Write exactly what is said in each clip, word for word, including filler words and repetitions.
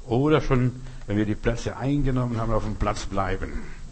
oder schon, wenn wir die Plätze eingenommen haben, auf dem Platz bleiben.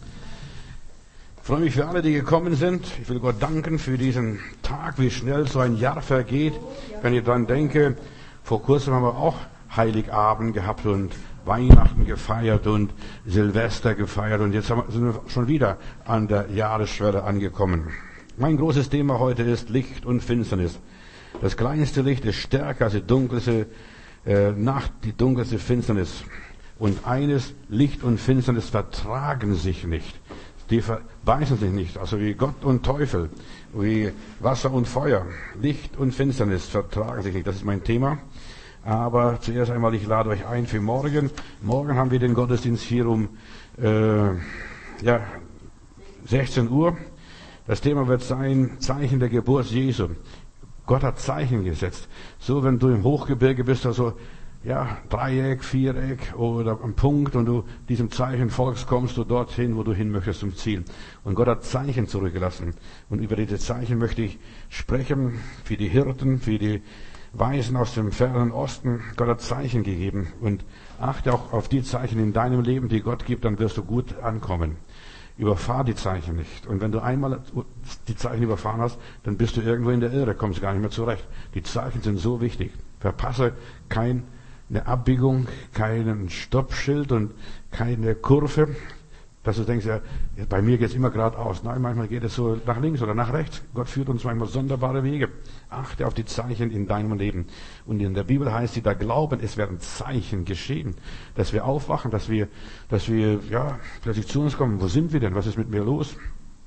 Ich freue mich für alle, die gekommen sind. Ich will Gott danken für diesen Tag, wie schnell so ein Jahr vergeht. Wenn ich dran denke, vor kurzem haben wir auch Heiligabend gehabt und Weihnachten gefeiert und Silvester gefeiert und jetzt sind wir schon wieder an der Jahresschwelle angekommen. Mein großes Thema heute ist Licht und Finsternis. Das kleinste Licht ist stärker als die dunkelste äh, Nacht, die dunkelste Finsternis. Und eines, Licht und Finsternis vertragen sich nicht. Die beißen sich nicht, also wie Gott und Teufel, wie Wasser und Feuer. Licht und Finsternis vertragen sich nicht, das ist mein Thema. Aber zuerst einmal, ich lade euch ein für morgen. Morgen haben wir den Gottesdienst hier um äh, ja, sechzehn Uhr. Das Thema wird sein, Zeichen der Geburt Jesu. Gott hat Zeichen gesetzt. So, wenn du im Hochgebirge bist, also ja, Dreieck, Viereck oder ein Punkt und du diesem Zeichen folgst, kommst du dorthin, wo du hin möchtest zum Ziel. Und Gott hat Zeichen zurückgelassen. Und über diese Zeichen möchte ich sprechen für die Hirten, für die Weisen aus dem fernen Osten. Gott hat Zeichen gegeben und achte auch auf die Zeichen in deinem Leben, die Gott gibt, dann wirst du gut ankommen. Überfahr die Zeichen nicht. Und wenn du einmal die Zeichen überfahren hast, dann bist du irgendwo in der Irre, kommst gar nicht mehr zurecht. Die Zeichen sind so wichtig. Verpasse keine Abbiegung, keinen Stoppschild und keine Kurve, dass du denkst, ja, bei mir geht es immer geradeaus. Nein, manchmal geht es so nach links oder nach rechts. Gott führt uns manchmal sonderbare Wege. Achte auf die Zeichen in deinem Leben. Und in der Bibel heißt es, da glauben, es werden Zeichen geschehen. Dass wir aufwachen, dass wir, dass wir, ja, plötzlich zu uns kommen. Wo sind wir denn? Was ist mit mir los?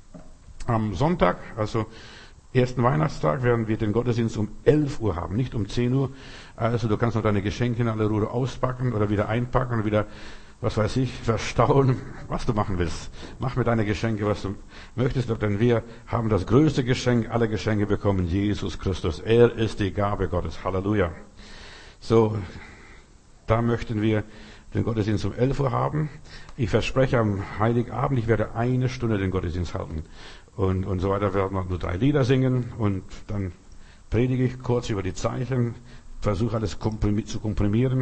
Am Sonntag, also ersten Weihnachtstag, werden wir den Gottesdienst um elf Uhr haben, nicht um zehn Uhr. Also du kannst noch deine Geschenke in aller Ruhe auspacken oder wieder einpacken und wieder, was weiß ich, verstauen, was du machen willst. Mach mit deinen Geschenke, was du möchtest, denn wir haben das größte Geschenk, alle Geschenke bekommen, Jesus Christus. Er ist die Gabe Gottes. Halleluja. So, da möchten wir den Gottesdienst um elf Uhr haben. Ich verspreche am Heiligabend, ich werde eine Stunde den Gottesdienst halten. Und, und so weiter werden wir nur drei Lieder singen und dann predige ich kurz über die Zeichen, versuche alles komprimi- zu komprimieren.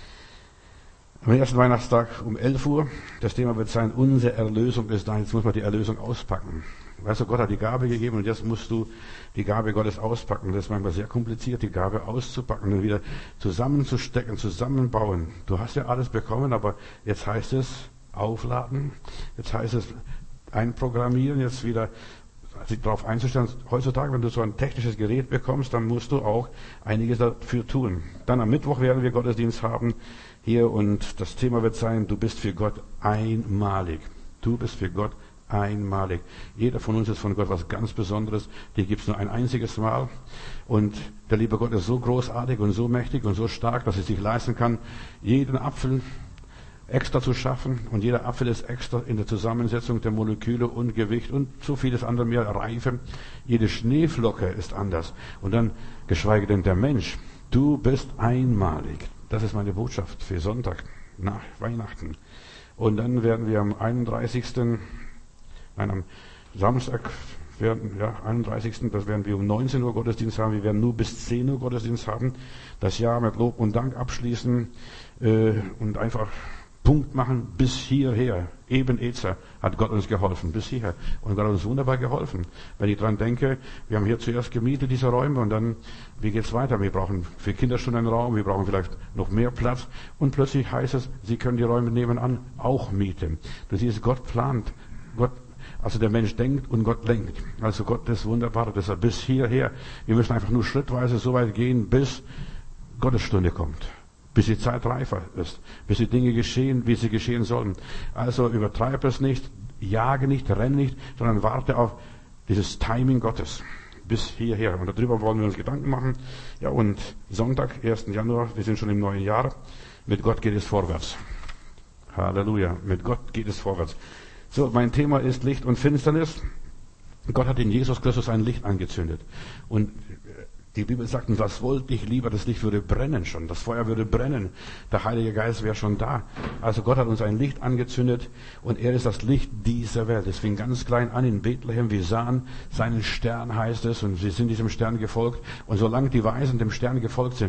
Am ersten Weihnachtstag um elf Uhr, das Thema wird sein, unsere Erlösung ist da, jetzt muss man die Erlösung auspacken. Weißt du, Gott hat die Gabe gegeben und jetzt musst du die Gabe Gottes auspacken. Das ist manchmal sehr kompliziert, die Gabe auszupacken und wieder zusammenzustecken, zusammenbauen. Du hast ja alles bekommen, aber jetzt heißt es aufladen, jetzt heißt es einprogrammieren, jetzt wieder sich darauf einzustellen. Heutzutage, wenn du so ein technisches Gerät bekommst, dann musst du auch einiges dafür tun. Dann am Mittwoch werden wir Gottesdienst haben hier und das Thema wird sein, du bist für Gott einmalig. Du bist für Gott einmalig. Jeder von uns ist von Gott was ganz Besonderes. Die gibt es nur ein einziges Mal. Und der liebe Gott ist so großartig und so mächtig und so stark, dass er sich leisten kann, jeden Apfel extra zu schaffen. Und jeder Apfel ist extra in der Zusammensetzung der Moleküle und Gewicht und so vieles andere mehr, Reife. Jede Schneeflocke ist anders. Und dann, geschweige denn der Mensch, du bist einmalig. Das ist meine Botschaft für Sonntag nach Weihnachten. Und dann werden wir am einunddreißigsten Nein, am Samstag werden, ja, einunddreißigsten Das werden wir um neunzehn Uhr Gottesdienst haben. Wir werden nur bis zehn Uhr Gottesdienst haben. Das Jahr mit Lob und Dank abschließen, äh, und einfach Punkt machen bis hierher. Eben Ezer hat Gott uns geholfen, bis hierher. Und Gott hat uns wunderbar geholfen. Wenn ich dran denke, wir haben hier zuerst gemietet, diese Räume, und dann, wie geht's weiter? Wir brauchen für Kinderstunden einen Raum, wir brauchen vielleicht noch mehr Platz. Und plötzlich heißt es, Sie können die Räume nebenan auch mieten. Du siehst, Gott plant. Gott, also der Mensch denkt und Gott lenkt. Also Gott ist wunderbar, deshalb bis hierher. Wir müssen einfach nur schrittweise so weit gehen, bis Gottes Stunde kommt. Bis die Zeit reifer ist, bis die Dinge geschehen, wie sie geschehen sollen. Also übertreib es nicht, jage nicht, renn nicht, sondern warte auf dieses Timing Gottes bis hierher. Und darüber wollen wir uns Gedanken machen. Ja, und Sonntag, ersten Januar, wir sind schon im neuen Jahr. Mit Gott geht es vorwärts. Halleluja, mit Gott geht es vorwärts. So, mein Thema ist Licht und Finsternis. Gott hat in Jesus Christus ein Licht angezündet. Und die Bibel sagt, was wollte ich lieber, das Licht würde brennen schon, das Feuer würde brennen, der Heilige Geist wäre schon da. Also Gott hat uns ein Licht angezündet und er ist das Licht dieser Welt. Es fing ganz klein an in Bethlehem, wir sahen seinen Stern, heißt es, und sie sind diesem Stern gefolgt. Und solange die Weisen dem Stern gefolgt sind,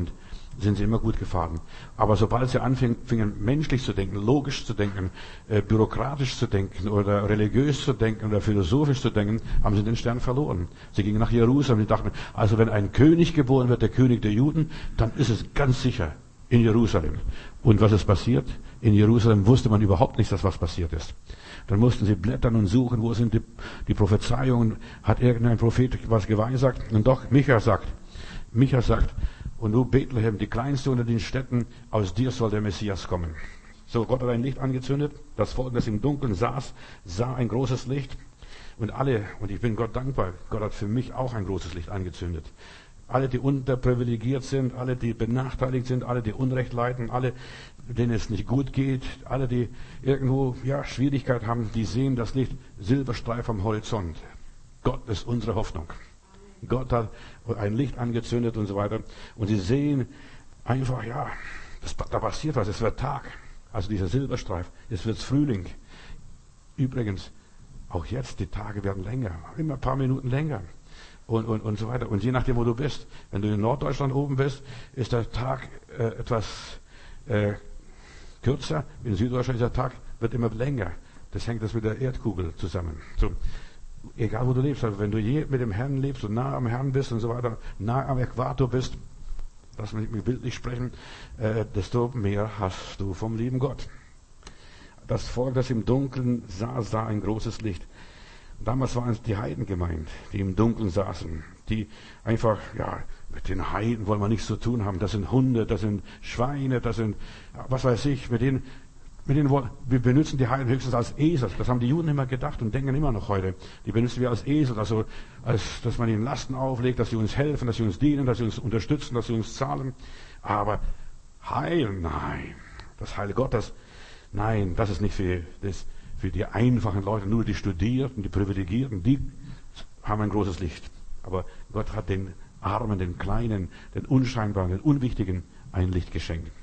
sind sie immer gut gefahren. Aber sobald sie anfingen, fingen, menschlich zu denken, logisch zu denken, äh, bürokratisch zu denken oder religiös zu denken oder philosophisch zu denken, haben sie den Stern verloren. Sie gingen nach Jerusalem und dachten, also wenn ein König geboren wird, der König der Juden, dann ist es ganz sicher in Jerusalem. Und was ist passiert? In Jerusalem wusste man überhaupt nicht, dass was passiert ist. Dann mussten sie blättern und suchen, wo sind die, die Prophezeiungen, hat irgendein Prophet was geweissagt? Und doch, Micha sagt, Micha sagt, und du Bethlehem, die kleinste unter den Städten, aus dir soll der Messias kommen. So, Gott hat ein Licht angezündet, das Volk, das im Dunkeln saß, sah ein großes Licht. Und alle, und ich bin Gott dankbar, Gott hat für mich auch ein großes Licht angezündet. Alle, die unterprivilegiert sind, alle, die benachteiligt sind, alle, die Unrecht leiden, alle, denen es nicht gut geht, alle, die irgendwo ja, Schwierigkeit haben, die sehen das Licht Silberstreif am Horizont. Gott ist unsere Hoffnung. Gott hat ein Licht angezündet und so weiter. Und sie sehen einfach, ja, das, da passiert was, es wird Tag. Also dieser Silberstreif, es wird Frühling. Übrigens, auch jetzt, die Tage werden länger, immer ein paar Minuten länger. Und, und, und so weiter. Und je nachdem, wo du bist, wenn du in Norddeutschland oben bist, ist der Tag äh, etwas äh, kürzer. In Süddeutschland ist der Tag wird immer länger. Das hängt das mit der Erdkugel zusammen. So, egal wo du lebst, also wenn du je mit dem Herrn lebst und nah am Herrn bist und so weiter, nah am Äquator bist, lass mich bildlich sprechen, äh, desto mehr hast du vom lieben Gott. Das Volk, das im Dunkeln saß, sah ein großes Licht. Damals waren es die Heiden gemeint, die im Dunkeln saßen, die einfach, ja, mit den Heiden wollen wir nichts zu tun haben. Das sind Hunde, das sind Schweine, das sind, was weiß ich, mit denen, mit denen wollen, wir benutzen die Heiden höchstens als Esel. Das haben die Juden immer gedacht und denken immer noch heute. Die benutzen wir als Esel, also, als, dass man ihnen Lasten auflegt, dass sie uns helfen, dass sie uns dienen, dass sie uns unterstützen, dass sie uns zahlen. Aber Heil, nein. Das Heil Gottes, nein, das ist nicht für das, für die einfachen Leute, nur die Studierten, die Privilegierten, die haben ein großes Licht. Aber Gott hat den Armen, den Kleinen, den Unscheinbaren, den Unwichtigen ein Licht geschenkt.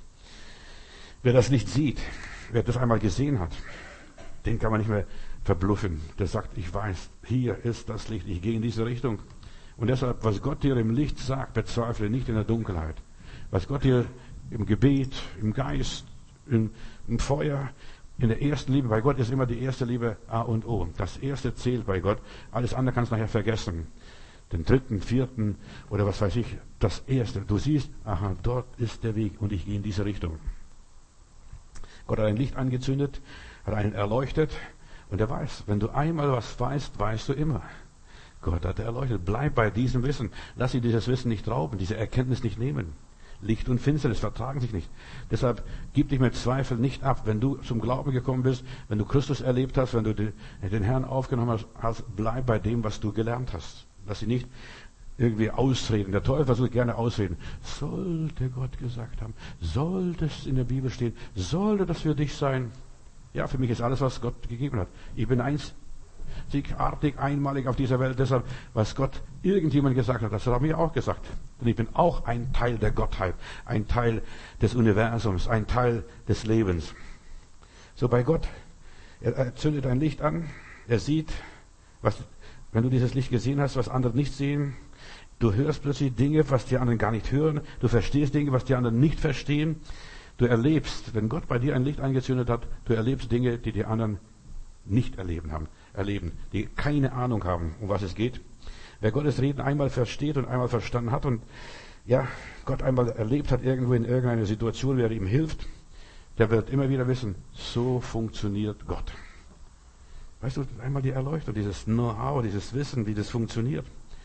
Wer das Licht sieht, wer das einmal gesehen hat, den kann man nicht mehr verbluffen. Der sagt, ich weiß, hier ist das Licht, ich gehe in diese Richtung. Und deshalb, was Gott dir im Licht sagt, bezweifle nicht in der Dunkelheit. Was Gott dir im Gebet, im Geist, im, im Feuer, in der ersten Liebe, bei Gott ist immer die erste Liebe A und O. Das erste zählt bei Gott, alles andere kannst du nachher vergessen. Den dritten, vierten oder was weiß ich, das erste. Du siehst, aha, dort ist der Weg und ich gehe in diese Richtung. Gott hat ein Licht angezündet, hat einen erleuchtet und er weiß, wenn du einmal was weißt, weißt du immer. Gott hat erleuchtet. Bleib bei diesem Wissen. Lass dir dieses Wissen nicht rauben, diese Erkenntnis nicht nehmen. Licht und Finsternis vertragen sich nicht. Deshalb gib dich mit Zweifel nicht ab. Wenn du zum Glauben gekommen bist, wenn du Christus erlebt hast, wenn du den Herrn aufgenommen hast, bleib bei dem, was du gelernt hast. Lass sie nicht irgendwie ausreden. Der Teufel versucht gerne ausreden. Sollte Gott gesagt haben, sollte es in der Bibel stehen, sollte das für dich sein? Ja, für mich ist alles, was Gott gegeben hat. Ich bin einzigartig, einmalig auf dieser Welt. Deshalb, was Gott irgendjemand gesagt hat, das hat er mir auch gesagt. Und ich bin auch ein Teil der Gottheit, ein Teil des Universums, ein Teil des Lebens. So bei Gott, er, er zündet ein Licht an, er sieht, was, wenn du dieses Licht gesehen hast, was andere nicht sehen, du hörst plötzlich Dinge, was die anderen gar nicht hören, du verstehst Dinge, was die anderen nicht verstehen, du erlebst, wenn Gott bei dir ein Licht angezündet hat, du erlebst Dinge, die die anderen nicht erleben haben, erleben, die keine Ahnung haben, um was es geht. Wer Gottes Reden einmal versteht und einmal verstanden hat und ja, Gott einmal erlebt hat irgendwo in irgendeiner Situation, wer ihm hilft, der wird immer wieder wissen, so funktioniert Gott. Weißt du, einmal die Erleuchtung, dieses Know-how, dieses Wissen, wie das funktioniert.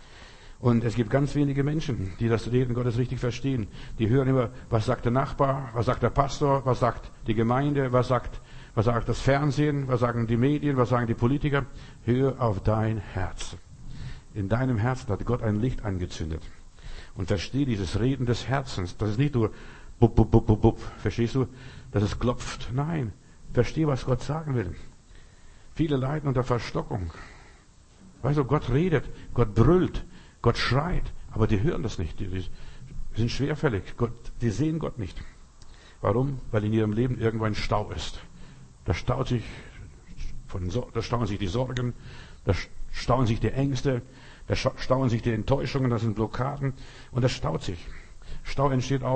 Und es gibt ganz wenige Menschen, die das Reden Gottes richtig verstehen. Die hören immer, was sagt der Nachbar, was sagt der Pastor, was sagt die Gemeinde, was sagt, was sagt das Fernsehen, was sagen die Medien, was sagen die Politiker. Hör auf dein Herz. In deinem Herzen hat Gott ein Licht angezündet. Und versteh dieses Reden des Herzens. Das ist nicht nur bup, bup, bup, bup, bup. Verstehst du? Dass es klopft. Nein. Versteh, was Gott sagen will. Viele leiden unter Verstockung. Weißt du, Gott redet, Gott brüllt, Gott schreit, aber die hören das nicht. Die, die sind schwerfällig. Gott, die sehen Gott nicht. Warum? Weil in ihrem Leben irgendwo ein Stau ist. Da staut sich, von, da stauen sich die Sorgen, da stauen sich die Ängste, da stauen sich die Enttäuschungen, das sind Blockaden und das staut sich. Stau entsteht auch,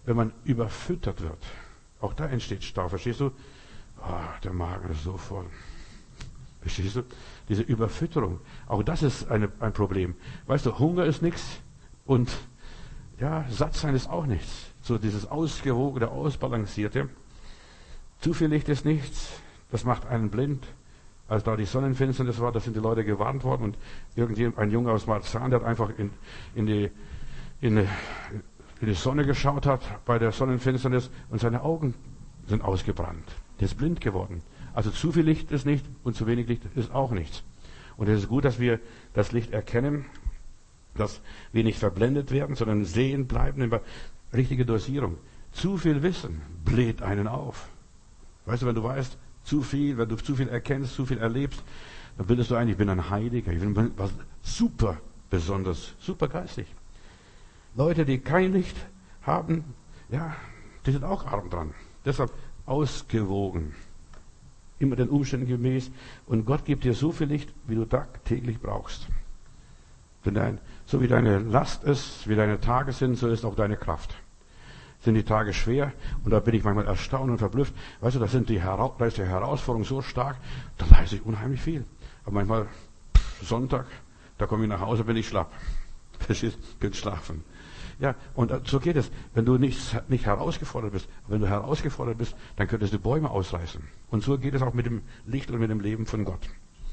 wenn man überfüttert wird, auch da entsteht Stau, verstehst du? Oh, der Magen ist so voll. Verstehst du? Diese Überfütterung, auch das ist eine, ein Problem. Weißt du, Hunger ist nichts und ja, satt sein ist auch nichts. So dieses ausgewogene, ausbalancierte. Zu viel Licht ist nichts, das macht einen blind. Als da die Sonnenfinsternis war, da sind die Leute gewarnt worden und irgendjemand, ein Junge aus Marzahn, der hat einfach in, in, die, in, die, in die Sonne geschaut hat bei der Sonnenfinsternis und seine Augen sind ausgebrannt. Der ist blind geworden. Also zu viel Licht ist nicht und zu wenig Licht ist auch nichts. Und es ist gut, dass wir das Licht erkennen, dass wir nicht verblendet werden, sondern sehen bleiben in richtige Dosierung. Zu viel Wissen bläht einen auf. Weißt du, wenn du weißt, zu viel, wenn du zu viel erkennst, zu viel erlebst, dann bildest du ein, ich bin ein Heiliger, ich bin was super besonders, super geistig. Leute, die kein Licht haben, ja, die sind auch arm dran. Deshalb ausgewogen, immer den Umständen gemäß. Und Gott gibt dir so viel Licht, wie du tagtäglich brauchst. Wenn dein, so wie deine Last ist, wie deine Tage sind, so ist auch deine Kraft. Sind die Tage schwer, und da bin ich manchmal erstaunt und verblüfft. Weißt du, da, sind die, da ist die Herausforderung so stark, da leiste ich unheimlich viel. Aber manchmal, pff, Sonntag, da komme ich nach Hause, bin ich schlapp. Verstehst? Könnt schlafen. Ja, und so geht es. Wenn du nicht, nicht herausgefordert bist, wenn du herausgefordert bist, dann könntest du Bäume ausreißen. Und so geht es auch mit dem Licht und mit dem Leben von Gott.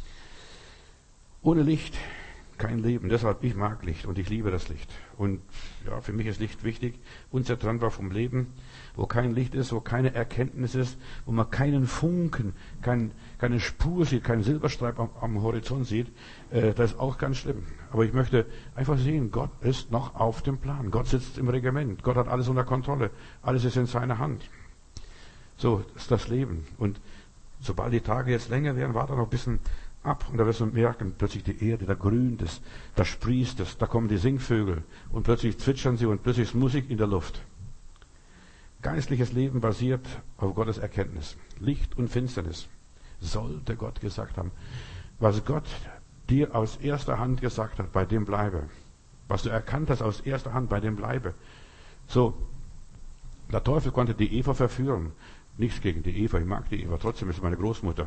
Ohne Licht kein Leben. Deshalb, ich mag Licht und ich liebe das Licht. Und ja, für mich ist Licht wichtig, unzertrennbar vom Leben. Wo kein Licht ist, wo keine Erkenntnis ist, wo man keinen Funken, kein, keine Spur sieht, keinen Silberstreif am, am Horizont sieht, äh, das ist auch ganz schlimm. Aber ich möchte einfach sehen, Gott ist noch auf dem Plan. Gott sitzt im Regiment. Gott hat alles unter Kontrolle. Alles ist in seiner Hand. So ist das Leben. Und sobald die Tage jetzt länger werden, war da noch ein bisschen ab und da wirst du merken, plötzlich die Erde, da grünt es, da sprießt es, da kommen die Singvögel und plötzlich zwitschern sie und plötzlich ist Musik in der Luft. Geistliches Leben basiert auf Gottes Erkenntnis. Licht und Finsternis sollte Gott gesagt haben. Was Gott dir aus erster Hand gesagt hat, bei dem bleibe. Was du erkannt hast aus erster Hand, bei dem bleibe. So, der Teufel konnte die Eva verführen. Nichts gegen die Eva, ich mag die Eva, trotzdem ist sie meine Großmutter.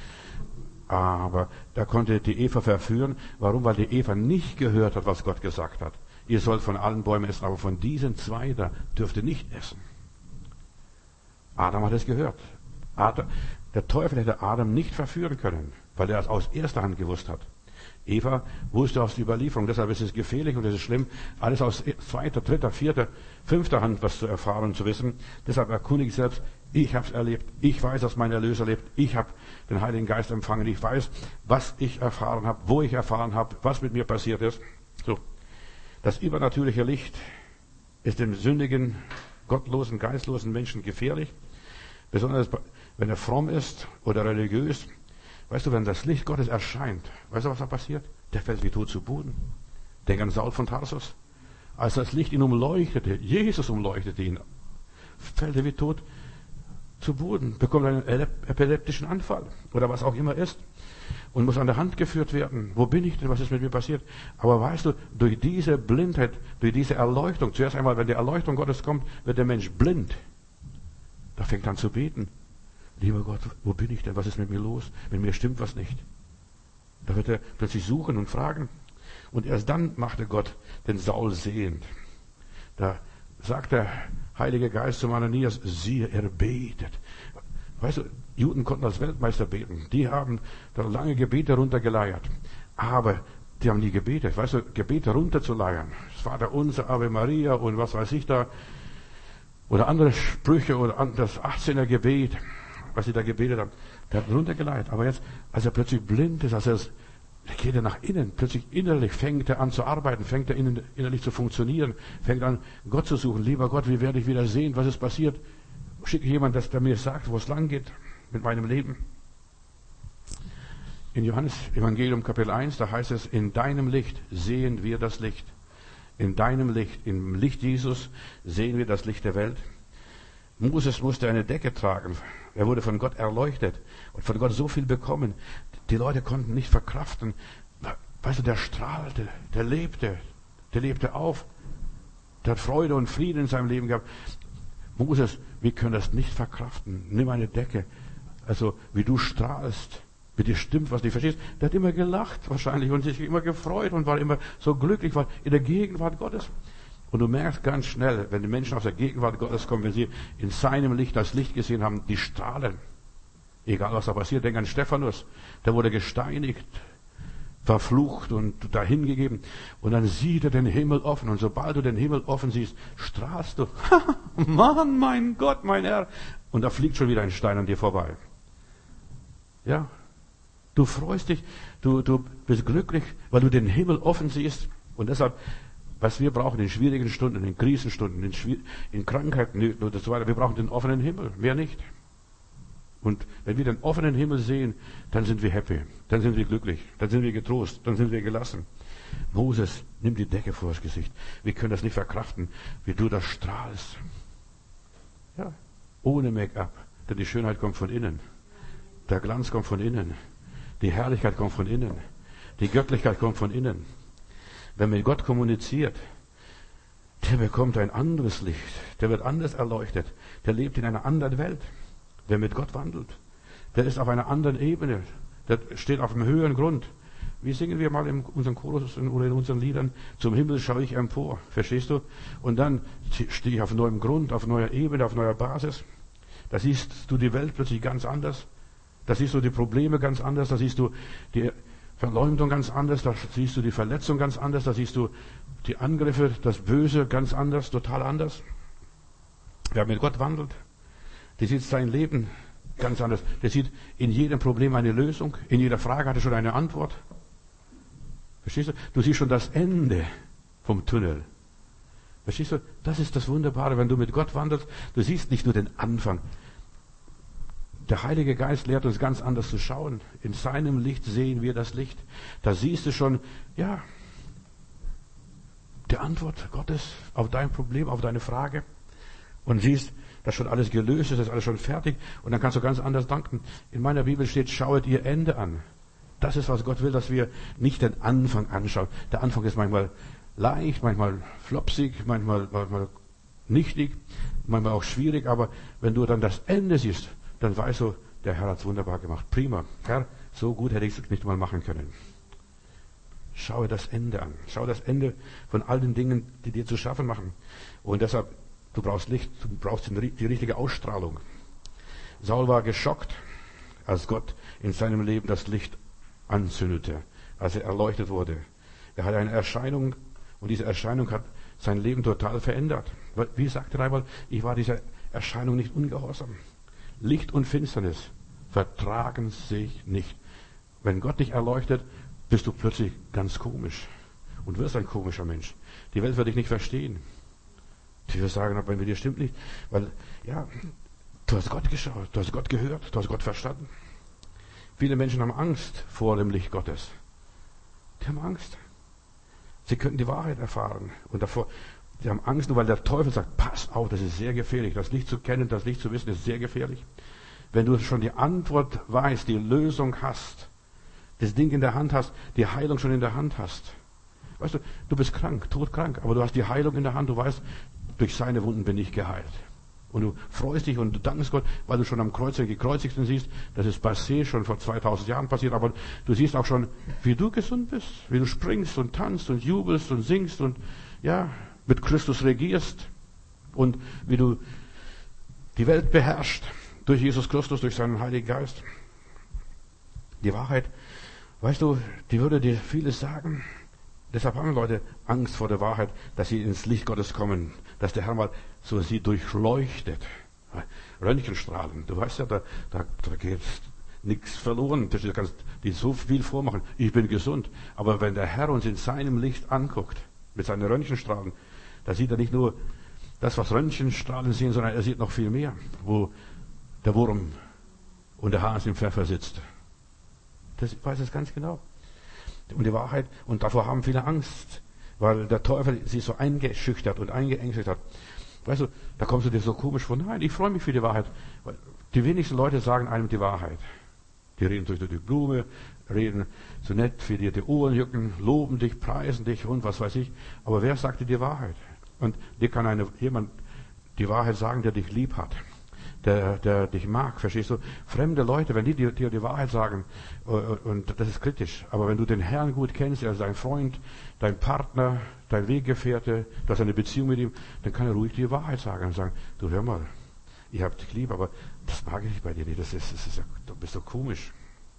Aber er konnte die Eva verführen. Warum? Weil die Eva nicht gehört hat, was Gott gesagt hat. Ihr sollt von allen Bäumen essen, aber von diesen zwei da dürft ihr nicht essen. Adam hat es gehört. Adam, der Teufel hätte Adam nicht verführen können, weil er es aus erster Hand gewusst hat. Eva wusste aus der Überlieferung, deshalb ist es gefährlich und es ist schlimm, alles aus zweiter, dritter, vierter, fünfter Hand was zu erfahren und zu wissen. Deshalb erkundige ich selbst, ich habe es erlebt, ich weiß, dass mein Erlöser lebt, ich habe den Heiligen Geist empfangen, ich weiß, was ich erfahren habe, wo ich erfahren habe, was mit mir passiert ist. So, das übernatürliche Licht ist dem sündigen, gottlosen, geistlosen Menschen gefährlich, besonders wenn er fromm ist oder religiös. Weißt du, wenn das Licht Gottes erscheint, weißt du, was da passiert? Der fällt wie tot zu Boden. Denk an Saul von Tarsus. Als das Licht ihn umleuchtete, Jesus umleuchtete ihn, fällt er wie tot zu Boden, bekommt einen epileptischen Anfall oder was auch immer ist und muss an der Hand geführt werden. Wo bin ich denn? Was ist mit mir passiert? Aber weißt du, durch diese Blindheit, durch diese Erleuchtung, zuerst einmal, wenn die Erleuchtung Gottes kommt, wird der Mensch blind. Da fängt er an zu beten. Lieber Gott, wo bin ich denn? Was ist mit mir los? Mit mir stimmt was nicht. Da wird er plötzlich suchen und fragen. Und erst dann machte Gott den Saul sehend. Da sagt der Heilige Geist zum Ananias, siehe, er betet. Weißt du, Juden konnten als Weltmeister beten. Die haben da lange Gebete runtergeleiert. Aber die haben nie gebetet. Weißt du, Gebete runterzuleiern. Das Vater unser, Ave Maria und was weiß ich da. Oder andere Sprüche oder das achtzehner Gebet, was sie da gebetet haben. Der hat runtergeleiert. Aber jetzt, als er plötzlich blind ist, als er es Er geht er nach innen, plötzlich innerlich fängt er an zu arbeiten, fängt er innerlich zu funktionieren, fängt an, Gott zu suchen. Lieber Gott, wie werde ich wieder sehen, was ist passiert? Schicke jemand, dass der mir sagt, wo es lang geht mit meinem Leben. In Johannes Evangelium Kapitel eins, da heißt es, in deinem Licht sehen wir das Licht. In deinem Licht, im Licht Jesus sehen wir das Licht der Welt. Moses musste eine Decke tragen. Er wurde von Gott erleuchtet und von Gott so viel bekommen. Die Leute konnten nicht verkraften. Weißt du, der strahlte, der lebte, der lebte auf. Der hat Freude und Frieden in seinem Leben gehabt. Moses, wir können das nicht verkraften. Nimm eine Decke. Also, wie du strahlst. Mit dir stimmt was nicht verstehst. Der hat immer gelacht wahrscheinlich und sich immer gefreut und war immer so glücklich, war in der Gegenwart Gottes. Und du merkst ganz schnell, wenn die Menschen aus der Gegenwart Gottes kommen, wenn sie in seinem Licht das Licht gesehen haben, die strahlen. Egal was da passiert, denk an Stephanus. Der wurde gesteinigt, verflucht und dahingegeben. Und dann sieht er den Himmel offen. Und sobald du den Himmel offen siehst, strahlst du. Mann, mein Gott, mein Herr. Und da fliegt schon wieder ein Stein an dir vorbei. Ja. Du freust dich, du, du bist glücklich, weil du den Himmel offen siehst. Und deshalb, was wir brauchen in schwierigen Stunden, in Krisenstunden, in, Schwier- in Krankheiten und so weiter, wir brauchen den offenen Himmel, mehr nicht. Und wenn wir den offenen Himmel sehen, dann sind wir happy, dann sind wir glücklich, dann sind wir getrost, dann sind wir gelassen. Moses, nimm die Decke vor das Gesicht. Wir können das nicht verkraften, wie du das strahlst. Ja, ohne Make-up, denn die Schönheit kommt von innen. Der Glanz kommt von innen. Die Herrlichkeit kommt von innen. Die Göttlichkeit kommt von innen. Wer mit Gott kommuniziert, der bekommt ein anderes Licht. Der wird anders erleuchtet. Der lebt in einer anderen Welt. Wer mit Gott wandelt, der ist auf einer anderen Ebene. Der steht auf einem höheren Grund. Wie singen wir mal in unseren Chorus oder in unseren Liedern? Zum Himmel schaue ich empor. Verstehst du? Und dann stehe ich auf neuem Grund, auf neuer Ebene, auf neuer Basis. Da siehst du die Welt plötzlich ganz anders. Da siehst du die Probleme ganz anders. Da siehst du die Verleumdung ganz anders. Da siehst du die Verletzung ganz anders. Da siehst du die Angriffe, das Böse ganz anders, total anders. Wer mit Gott wandelt, der sieht sein Leben ganz anders. Der sieht in jedem Problem eine Lösung. In jeder Frage hat er schon eine Antwort. Verstehst du? Du siehst schon das Ende vom Tunnel. Verstehst du? Das ist das Wunderbare, wenn du mit Gott wandelst. Du siehst nicht nur den Anfang. Der Heilige Geist lehrt uns ganz anders zu schauen. In seinem Licht sehen wir das Licht. Da siehst du schon, ja, die Antwort Gottes auf dein Problem, auf deine Frage. Und siehst, dass schon alles gelöst ist, das ist alles schon fertig. Und dann kannst du ganz anders danken. In meiner Bibel steht, schauet ihr Ende an. Das ist, was Gott will, dass wir nicht den Anfang anschauen. Der Anfang ist manchmal leicht, manchmal flopsig, manchmal, manchmal nichtig, manchmal auch schwierig. Aber wenn du dann das Ende siehst, dann weißt du, der Herr hat es wunderbar gemacht. Prima. Herr, so gut hätte ich es nicht mal machen können. Schaue das Ende an. Schau das Ende von all den Dingen, die dir zu schaffen machen. Und deshalb, du brauchst Licht, du brauchst die richtige Ausstrahlung. Saul war geschockt, als Gott in seinem Leben das Licht anzündete, als er erleuchtet wurde. Er hatte eine Erscheinung und diese Erscheinung hat sein Leben total verändert. Wie sagte Reibold, ich war dieser Erscheinung nicht ungehorsam. Licht und Finsternis vertragen sich nicht. Wenn Gott dich erleuchtet, bist du plötzlich ganz komisch und wirst ein komischer Mensch. Die Welt wird dich nicht verstehen. Die wird sagen, aber bei dir stimmt nicht, weil, ja, du hast Gott geschaut, du hast Gott gehört, du hast Gott verstanden. Viele Menschen haben Angst vor dem Licht Gottes. Die haben Angst. Sie könnten die Wahrheit erfahren und davor, sie haben Angst, nur weil der Teufel sagt, pass auf, das ist sehr gefährlich. Das Licht zu kennen, das Licht zu wissen, ist sehr gefährlich. Wenn du schon die Antwort weißt, die Lösung hast, das Ding in der Hand hast, die Heilung schon in der Hand hast. Weißt du, du bist krank, todkrank, aber du hast die Heilung in der Hand, du weißt, durch seine Wunden bin ich geheilt. Und du freust dich und du dankst Gott, weil du schon am Kreuz den Gekreuzigten siehst. Das ist passé, schon vor zweitausend Jahren passiert, aber du siehst auch schon, wie du gesund bist, wie du springst und tanzt und jubelst und singst und, ja, mit Christus regierst und wie du die Welt beherrschst durch Jesus Christus, durch seinen Heiligen Geist. Die Wahrheit, weißt du, die würde dir vieles sagen. Deshalb haben Leute Angst vor der Wahrheit, dass sie ins Licht Gottes kommen, dass der Herr mal so sie durchleuchtet. Röntgenstrahlen, du weißt ja, da, da, da geht nichts verloren. Du kannst dir so viel vormachen. Ich bin gesund. Aber wenn der Herr uns in seinem Licht anguckt, mit seinen Röntgenstrahlen, da sieht er nicht nur das, was Röntgenstrahlen sehen, sondern er sieht noch viel mehr, wo der Wurm und der Hase im Pfeffer sitzt. Das weiß es ganz genau. Und die Wahrheit, und davor haben viele Angst, weil der Teufel sie so eingeschüchtert und eingeängstigt hat. Weißt du, da kommst du dir so komisch vor. Nein, ich freue mich für die Wahrheit. Weil die wenigsten Leute sagen einem die Wahrheit. Die reden durch die Blume, reden so nett, für dir die Ohren jucken, loben dich, preisen dich und was weiß ich. Aber wer sagt dir die Wahrheit? Und dir kann eine, jemand die Wahrheit sagen, der dich lieb hat, der, der dich mag, verstehst du? Fremde Leute, wenn die dir die, die Wahrheit sagen, und das ist kritisch, aber wenn du den Herrn gut kennst, er ist dein Freund, dein Partner, dein Weggefährte, du hast eine Beziehung mit ihm, dann kann er ruhig die Wahrheit sagen und sagen, du hör mal, ich hab dich lieb, aber das mag ich bei dir nicht, das ist, das ist, du bist doch komisch.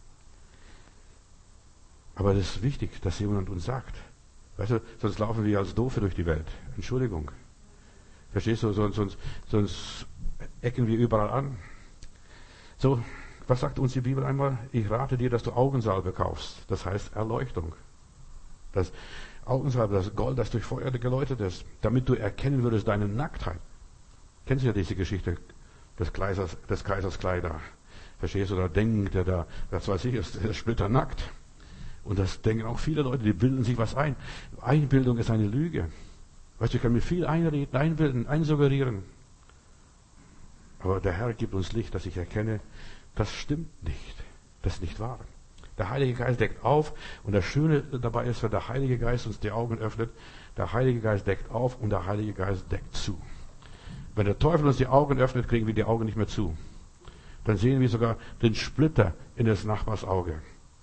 Aber das ist wichtig, dass jemand uns sagt. Weißt du, sonst laufen wir als Doofe durch die Welt. Entschuldigung. Verstehst du, sonst, sonst, sonst ecken wir überall an. So, was sagt uns die Bibel einmal? Ich rate dir, dass du Augensalbe kaufst. Das heißt Erleuchtung. Das Augensalbe, das Gold, das durch Feuer geläutet ist, damit du erkennen würdest deine Nacktheit. Kennst du ja diese Geschichte des Kaisers, des Kaisers Kleider? Verstehst du, da denkt er da, das weiß ich, ist der splitternackt. Und das denken auch viele Leute, die bilden sich was ein. Einbildung ist eine Lüge. Weißt du, ich kann mir viel einreden, einbilden, einsuggerieren. Aber der Herr gibt uns Licht, dass ich erkenne, das stimmt nicht. Das ist nicht wahr. Der Heilige Geist deckt auf. Und das Schöne dabei ist, wenn der Heilige Geist uns die Augen öffnet, der Heilige Geist deckt auf und der Heilige Geist deckt zu. Wenn der Teufel uns die Augen öffnet, kriegen wir die Augen nicht mehr zu. Dann sehen wir sogar den Splitter in des Nachbars Auge.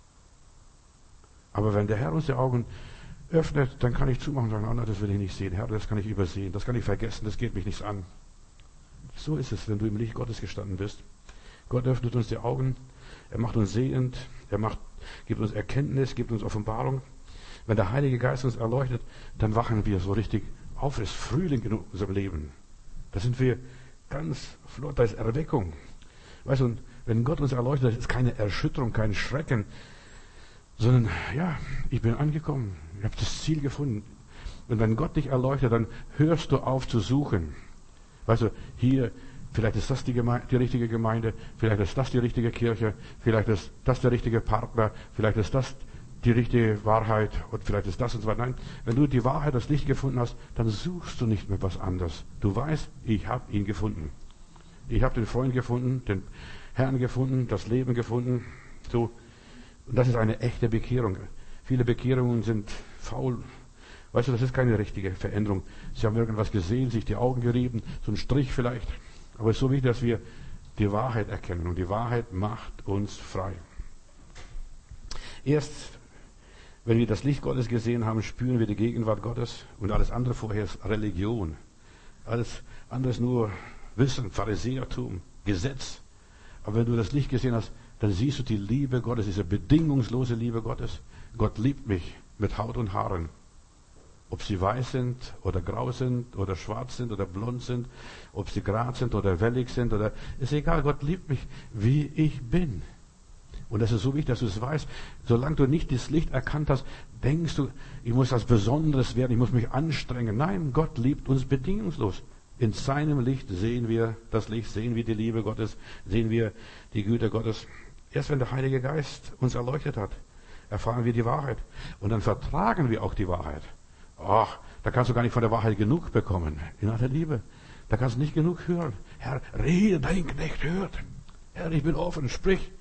Aber wenn der Herr uns die Augen öffnet, dann kann ich zumachen und sagen, oh nein, das will ich nicht sehen. Herr, das kann ich übersehen, das kann ich vergessen, das geht mich nichts an. So ist es, wenn du im Licht Gottes gestanden bist. Gott öffnet uns die Augen, er macht uns sehend, er macht, gibt uns Erkenntnis, gibt uns Offenbarung. Wenn der Heilige Geist uns erleuchtet, dann wachen wir so richtig auf. Es ist Frühling in unserem Leben. Da sind wir ganz flott, da ist Erweckung. Weißt du, wenn Gott uns erleuchtet, das ist keine Erschütterung, kein Schrecken, sondern, ja, ich bin angekommen, ich habe das Ziel gefunden. Und wenn Gott dich erleuchtet, dann hörst du auf zu suchen. Weißt du, hier, vielleicht ist das die, Gemeinde, die richtige Gemeinde, vielleicht ist das die richtige Kirche, vielleicht ist das der richtige Partner, vielleicht ist das die richtige Wahrheit und vielleicht ist das und so weiter. Nein, wenn du die Wahrheit, das Licht gefunden hast, dann suchst du nicht mehr was anderes. Du weißt, ich habe ihn gefunden. Ich habe den Freund gefunden, den Herrn gefunden, das Leben gefunden. So. Und das ist eine echte Bekehrung. Viele Bekehrungen sind faul. Weißt du, das ist keine richtige Veränderung. Sie haben irgendwas gesehen, sich die Augen gerieben, so ein Strich vielleicht. Aber es ist so wichtig, dass wir die Wahrheit erkennen. Und die Wahrheit macht uns frei. Erst, wenn wir das Licht Gottes gesehen haben, spüren wir die Gegenwart Gottes. Und alles andere vorher ist Religion. Alles andere ist nur Wissen, Pharisäertum, Gesetz. Aber wenn du das Licht gesehen hast, dann siehst du die Liebe Gottes, diese bedingungslose Liebe Gottes. Gott liebt mich mit Haut und Haaren. Ob sie weiß sind oder grau sind oder schwarz sind oder blond sind, ob sie gerade sind oder wellig sind oder, ist egal, Gott liebt mich, wie ich bin. Und das ist so wichtig, dass du es weißt. Solange du nicht das Licht erkannt hast, denkst du, ich muss was Besonderes werden, ich muss mich anstrengen. Nein, Gott liebt uns bedingungslos. In seinem Licht sehen wir das Licht, sehen wir die Liebe Gottes, sehen wir die Güte Gottes. Erst wenn der Heilige Geist uns erleuchtet hat, erfahren wir die Wahrheit. Und dann vertragen wir auch die Wahrheit. Ach, da kannst du gar nicht von der Wahrheit genug bekommen. In aller Liebe. Da kannst du nicht genug hören. Herr, rede, dein Knecht hört. Herr, ich bin offen, sprich.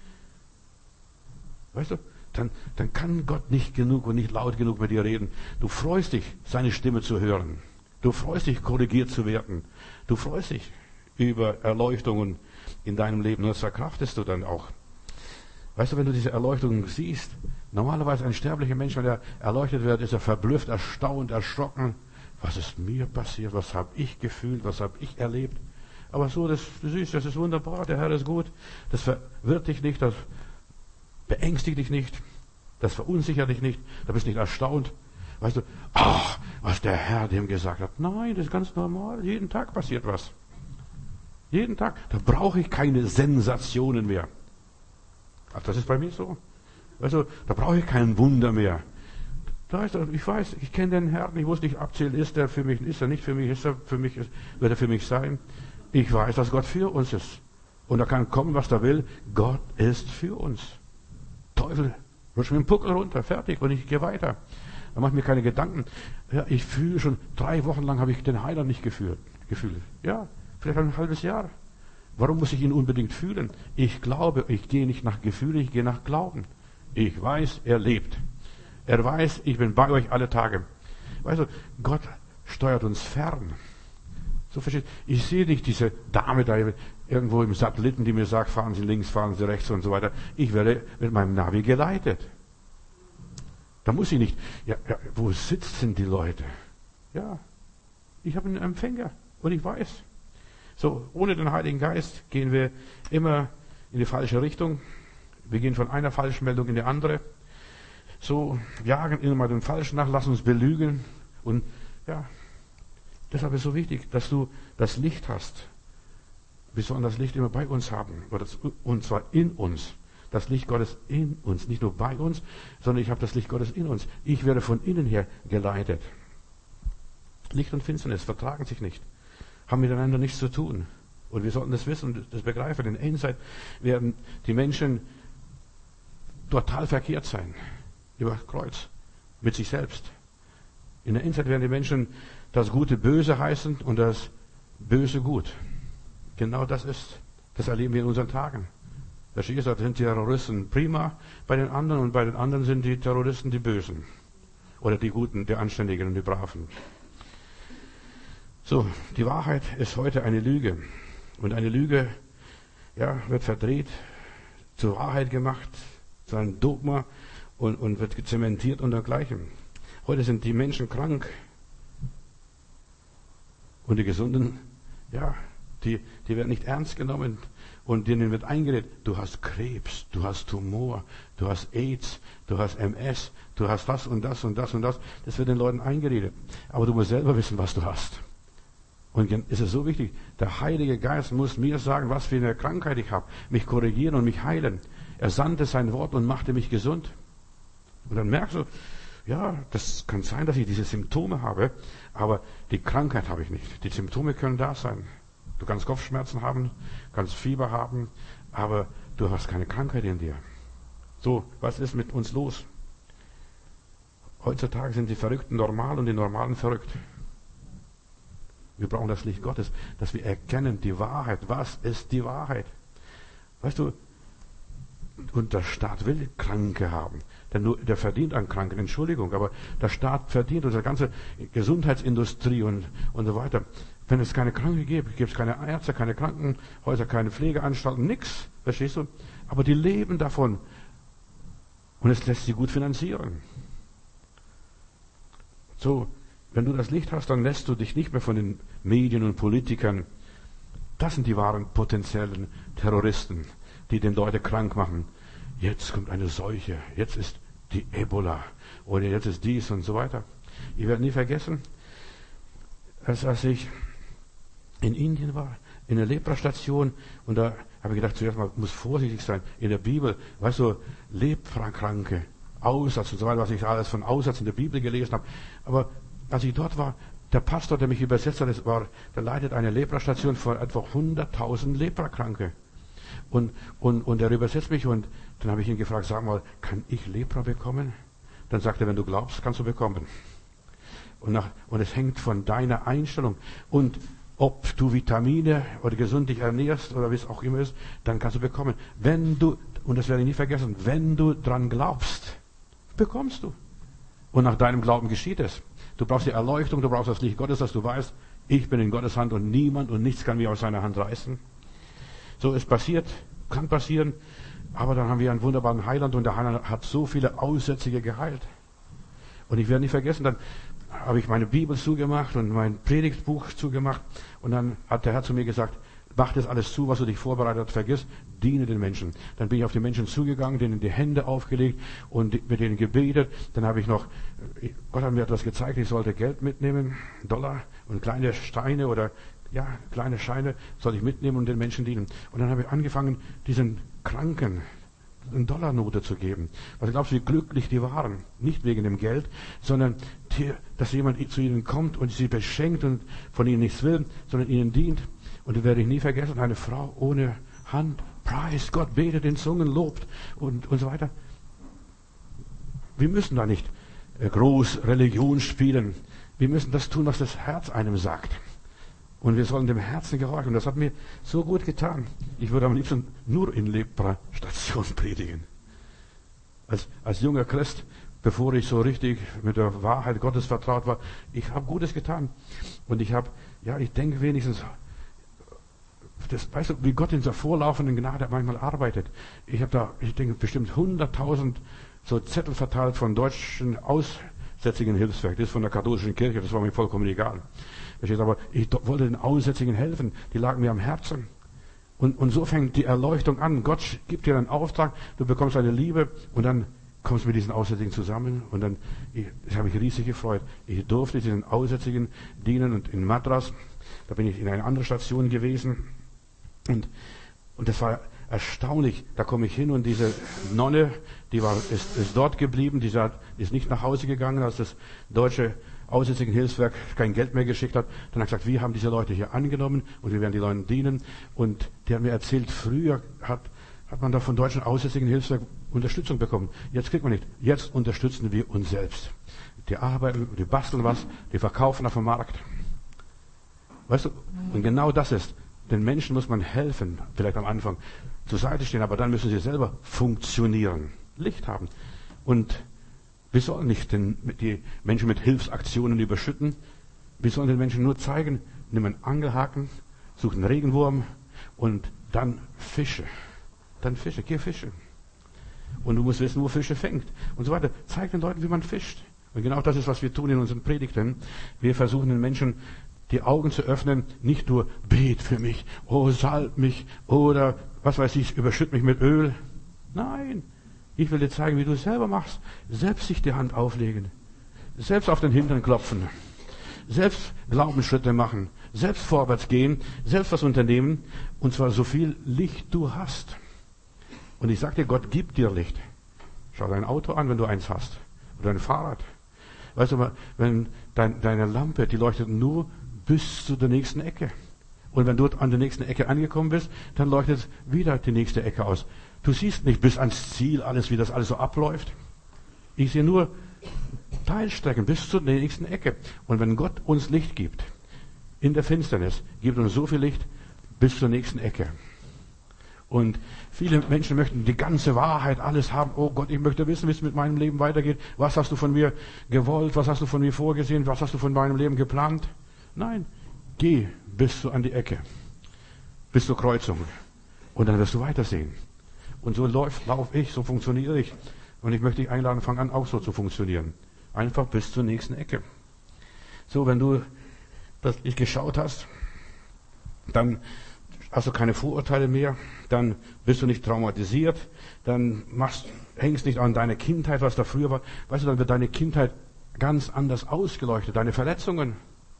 Weißt du, dann, dann kann Gott nicht genug und nicht laut genug mit dir reden. Du freust dich, seine Stimme zu hören. Du freust dich, korrigiert zu werden. Du freust dich über Erleuchtungen in deinem Leben. Und das verkraftest du dann auch. Weißt du, wenn du diese Erleuchtung siehst, normalerweise ein sterblicher Mensch, wenn er erleuchtet wird, ist er verblüfft, erstaunt, erschrocken. Was ist mir passiert? Was habe ich gefühlt? Was habe ich erlebt? Aber so, das, du siehst, das ist wunderbar, der Herr ist gut. Das verwirrt dich nicht, das beängstigt dich nicht, das verunsichert dich nicht, da bist du nicht erstaunt. Weißt du, ach, was der Herr dem gesagt hat. Nein, das ist ganz normal, jeden Tag passiert was. Jeden Tag, da brauche ich keine Sensationen mehr. Ach, das ist bei mir so. Weißt du, da brauche ich kein Wunder mehr. Da ist er, ich weiß, ich kenne den Herrn, ich muss nicht abzählen, ist er für mich, ist er nicht für mich, ist er für mich, ist, wird er für mich sein. Ich weiß, dass Gott für uns ist. Und da kann kommen, was da will. Gott ist für uns. Teufel, rutsch mir den Puckel runter, fertig, und ich gehe weiter. Da mache ich mir keine Gedanken. Ja, ich fühle schon, drei Wochen lang habe ich den Heiland nicht gefühlt, gefühlt. Ja, vielleicht ein halbes Jahr. Warum muss ich ihn unbedingt fühlen? Ich glaube, ich gehe nicht nach Gefühle, ich gehe nach Glauben. Ich weiß, er lebt. Er weiß, ich bin bei euch alle Tage. Weißt du, Gott steuert uns fern. So versteht. Ich sehe nicht diese Dame da irgendwo im Satelliten, die mir sagt, fahren Sie links, fahren Sie rechts und so weiter. Ich werde mit meinem Navi geleitet. Da muss ich nicht, ja, ja, wo sitzen die Leute? Ja, ich habe einen Empfänger und ich weiß. So, ohne den Heiligen Geist gehen wir immer in die falsche Richtung. Wir gehen von einer Falschmeldung in die andere. So, jagen immer den Falschen nach, lassen uns belügen. Und ja, deshalb ist es so wichtig, dass du das Licht hast. Wir sollen das Licht immer bei uns haben. Und zwar in uns. Das Licht Gottes in uns. Nicht nur bei uns, sondern ich habe das Licht Gottes in uns. Ich werde von innen her geleitet. Licht und Finsternis vertragen sich nicht. Haben miteinander nichts zu tun. Und wir sollten das wissen und das begreifen. In der Endzeit werden die Menschen total verkehrt sein. Über Kreuz. Mit sich selbst. In der Endzeit werden die Menschen das Gute böse heißen und das Böse gut. Genau das ist, das erleben wir in unseren Tagen. Da steht gesagt, sind die Terroristen prima bei den anderen und bei den anderen sind die Terroristen die Bösen. Oder die Guten, die Anständigen und die Braven. So, die Wahrheit ist heute eine Lüge. Und eine Lüge, ja, wird verdreht, zur Wahrheit gemacht, zu einem Dogma und, und wird zementiert und dergleichen. Heute sind die Menschen krank. Und die Gesunden, ja, die, die werden nicht ernst genommen. Und denen wird eingeredet, du hast Krebs, du hast Tumor, du hast AIDS, du hast M S, du hast das und das und das und das. Das wird den Leuten eingeredet. Aber du musst selber wissen, was du hast. Und es ist so wichtig, der Heilige Geist muss mir sagen, was für eine Krankheit ich habe, mich korrigieren und mich heilen. Er sandte sein Wort und machte mich gesund. Und dann merkst du, ja, das kann sein, dass ich diese Symptome habe, aber die Krankheit habe ich nicht. Die Symptome können da sein. Du kannst Kopfschmerzen haben, kannst Fieber haben, aber du hast keine Krankheit in dir. So, was ist mit uns los? Heutzutage sind die Verrückten normal und die Normalen verrückt. Wir brauchen das Licht Gottes, dass wir erkennen die Wahrheit. Was ist die Wahrheit? Weißt du, und der Staat will Kranke haben. Denn nur, der verdient an Kranken, Entschuldigung, aber der Staat verdient, unsere ganze Gesundheitsindustrie und, und so weiter. Wenn es keine Kranke gibt, gibt es keine Ärzte, keine Krankenhäuser, keine Pflegeanstalten, nichts. Verstehst du? Aber die leben davon. Und es lässt sie gut finanzieren. So, wenn du das Licht hast, dann lässt du dich nicht mehr von den Medien und Politikern. Das sind die wahren potenziellen Terroristen, die den Leute krank machen. Jetzt kommt eine Seuche, jetzt ist die Ebola oder jetzt ist dies und so weiter. Ich werde nie vergessen, als, als ich in Indien war, in der Leprastation, und da habe ich gedacht, zuerst mal muss vorsichtig sein. In der Bibel, weißt du, Leprakranke, Aussatz und so weiter, was ich alles von Aussatz in der Bibel gelesen habe. Aber als ich dort war, der Pastor, der mich übersetzt hat, war, der leitet eine Leprastation für etwa hunderttausend Leprakranke. Und, und, und er übersetzt mich und dann habe ich ihn gefragt, sag mal, kann ich Lepra bekommen? Dann sagt er, wenn du glaubst, kannst du bekommen. Und, nach, und es hängt von deiner Einstellung. Und ob du Vitamine oder gesund dich ernährst oder wie es auch immer ist, dann kannst du bekommen. Wenn du, und das werde ich nie vergessen, wenn du dran glaubst, bekommst du. Und nach deinem Glauben geschieht es. Du brauchst die Erleuchtung, du brauchst das Licht Gottes, dass du weißt, ich bin in Gottes Hand und niemand und nichts kann mich aus seiner Hand reißen. So ist passiert, kann passieren, aber dann haben wir einen wunderbaren Heiland und der Heiland hat so viele Aussätzige geheilt. Und ich werde nicht vergessen, dann habe ich meine Bibel zugemacht und mein Predigtbuch zugemacht und dann hat der Herr zu mir gesagt, mach das alles zu, was du dich vorbereitet hast, vergiss, diene den Menschen. Dann bin ich auf die Menschen zugegangen, denen die Hände aufgelegt und mit denen gebetet. Dann habe ich noch, Gott hat mir etwas gezeigt, ich sollte Geld mitnehmen, Dollar und kleine Steine oder ja, kleine Scheine soll ich mitnehmen und den Menschen dienen. Und dann habe ich angefangen, diesen Kranken eine Dollarnote zu geben. Was glaubst du, wie glücklich die waren? Nicht wegen dem Geld, sondern die, dass jemand zu ihnen kommt und sie beschenkt und von ihnen nichts will, sondern ihnen dient. Und das werde ich nie vergessen, eine Frau ohne Hand, preist Gott, betet in Zungen, lobt und, und so weiter. Wir müssen da nicht groß Religion spielen. Wir müssen das tun, was das Herz einem sagt. Und wir sollen dem Herzen gehorchen. Und das hat mir so gut getan. Ich würde am liebsten nur in Lepra-Station predigen. Als, als junger Christ, bevor ich so richtig mit der Wahrheit Gottes vertraut war, ich habe Gutes getan. Und ich habe Ja, ich denke wenigstens, das, weißt du, wie Gott in der vorlaufenden Gnade manchmal arbeitet. Ich habe da, ich denke, bestimmt hunderttausend so Zettel verteilt von deutschen Aussätzigen Hilfswerk. Das ist von der katholischen Kirche, das war mir vollkommen egal. Aber ich wollte den Aussätzigen helfen, die lagen mir am Herzen. Und, und so fängt die Erleuchtung an. Gott gibt dir einen Auftrag, du bekommst eine Liebe und dann kommst du mit diesen Aussätzigen zusammen. Und dann, ich, das habe mich riesig gefreut. Ich durfte diesen Aussätzigen dienen und in Madras, da bin ich in einer anderen Station gewesen. Und, und das war erstaunlich. Da komme ich hin und diese Nonne, die war, ist, ist dort geblieben, die ist nicht nach Hause gegangen, als das deutsche Aussätzigenhilfswerk kein Geld mehr geschickt hat. Dann hat er gesagt, wir haben diese Leute hier angenommen und wir werden die Leuten dienen. Und der hat mir erzählt, früher hat, hat man da von deutschen Aussätzigenhilfswerk Unterstützung bekommen. Jetzt kriegt man nicht. Jetzt unterstützen wir uns selbst. Die arbeiten, die basteln was, die verkaufen auf dem Markt. Weißt du, und genau das ist, den Menschen muss man helfen, vielleicht am Anfang zur Seite stehen, aber dann müssen sie selber funktionieren, Licht haben. Und wir sollen nicht den, die Menschen mit Hilfsaktionen überschütten. Wir sollen den Menschen nur zeigen, nimm einen Angelhaken, such einen Regenwurm und dann Fische. Dann Fische, geh Fische. Und du musst wissen, wo Fische fängt und so weiter. Zeig den Leuten, wie man fischt. Und genau das ist, was wir tun in unseren Predigten. Wir versuchen den Menschen die Augen zu öffnen, nicht nur bet für mich, oh salb mich oder was weiß ich, überschütt mich mit Öl. Nein, ich will dir zeigen, wie du es selber machst. Selbst sich die Hand auflegen, selbst auf den Hintern klopfen, selbst Glaubensschritte machen, selbst vorwärts gehen, selbst was unternehmen und zwar so viel Licht du hast. Und ich sag dir, Gott gibt dir Licht. Schau dein Auto an, wenn du eins hast oder ein Fahrrad. Weißt du mal, wenn dein, deine Lampe, die leuchtet nur bis zu der nächsten Ecke. Und wenn du an der nächsten Ecke angekommen bist, dann leuchtet wieder die nächste Ecke aus. Du siehst nicht bis ans Ziel alles, wie das alles so abläuft. Ich sehe nur Teilstrecken bis zur nächsten Ecke. Und wenn Gott uns Licht gibt, in der Finsternis, gibt uns so viel Licht bis zur nächsten Ecke. Und viele Menschen möchten die ganze Wahrheit, alles haben. Oh Gott, ich möchte wissen, wie es mit meinem Leben weitergeht. Was hast du von mir gewollt? Was hast du von mir vorgesehen? Was hast du von meinem Leben geplant? Nein, geh bis zu an die Ecke, bis zur Kreuzung. Und dann wirst du weitersehen. Und so läuft, laufe ich, so funktioniere ich. Und ich möchte dich einladen, fang an, auch so zu funktionieren. Einfach bis zur nächsten Ecke. So, wenn du das nicht geschaut hast, dann hast du keine Vorurteile mehr, dann bist du nicht traumatisiert, dann machst, hängst nicht an deine Kindheit, was da früher war. Weißt du, dann wird deine Kindheit ganz anders ausgeleuchtet, deine Verletzungen.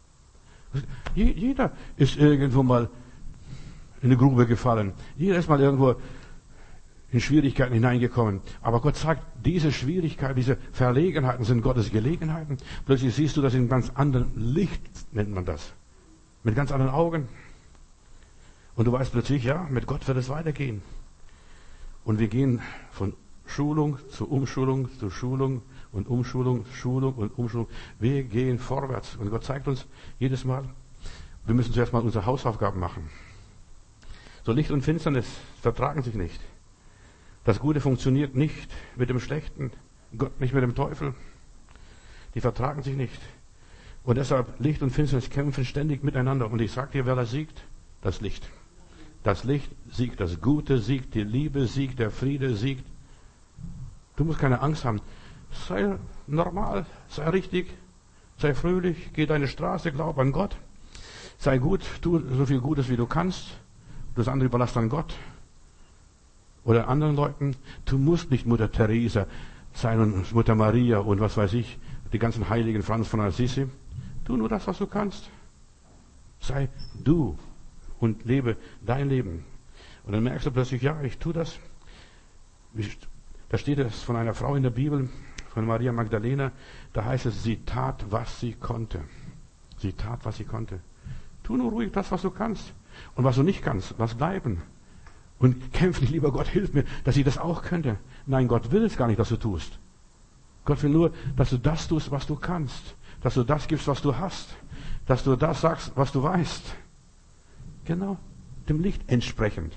Jeder ist irgendwo mal in eine Grube gefallen. Jeder ist mal irgendwo in Schwierigkeiten hineingekommen. Aber Gott sagt, diese Schwierigkeiten, diese Verlegenheiten sind Gottes Gelegenheiten. Plötzlich siehst du das in ganz anderem Licht, nennt man das. Mit ganz anderen Augen. Und du weißt plötzlich, ja, mit Gott wird es weitergehen. Und wir gehen von Schulung zu Umschulung zu Schulung und Umschulung, Schulung und Umschulung. Wir gehen vorwärts. Und Gott zeigt uns jedes Mal, wir müssen zuerst mal unsere Hausaufgaben machen. So Licht und Finsternis vertragen sich nicht. Das Gute funktioniert nicht mit dem Schlechten, Gott nicht mit dem Teufel. Die vertragen sich nicht. Und deshalb Licht und Finsternis kämpfen ständig miteinander. Und ich sage dir, wer da siegt? Das Licht. Das Licht siegt, das Gute siegt, die Liebe siegt, der Friede siegt. Du musst keine Angst haben. Sei normal, sei richtig, sei fröhlich, geh deine Straße, glaub an Gott. Sei gut, tu so viel Gutes, wie du kannst. Das andere überlass dann Gott. Oder anderen Leuten. Du musst nicht Mutter Teresa sein und Mutter Maria und was weiß ich, die ganzen Heiligen, Franz von Assisi. Tu nur das, was du kannst. Sei du und lebe dein Leben. Und dann merkst du plötzlich, ja, ich tue das. Da steht es von einer Frau in der Bibel, von Maria Magdalena, da heißt es, sie tat, was sie konnte. Sie tat, was sie konnte. Tu nur ruhig das, was du kannst. Und was du nicht kannst, lass bleiben. Und kämpf nicht, lieber Gott, hilf mir, dass ich das auch könnte. Nein, Gott will es gar nicht, dass du tust. Gott will nur, dass du das tust, was du kannst. Dass du das gibst, was du hast. Dass du das sagst, was du weißt. Genau, dem Licht entsprechend.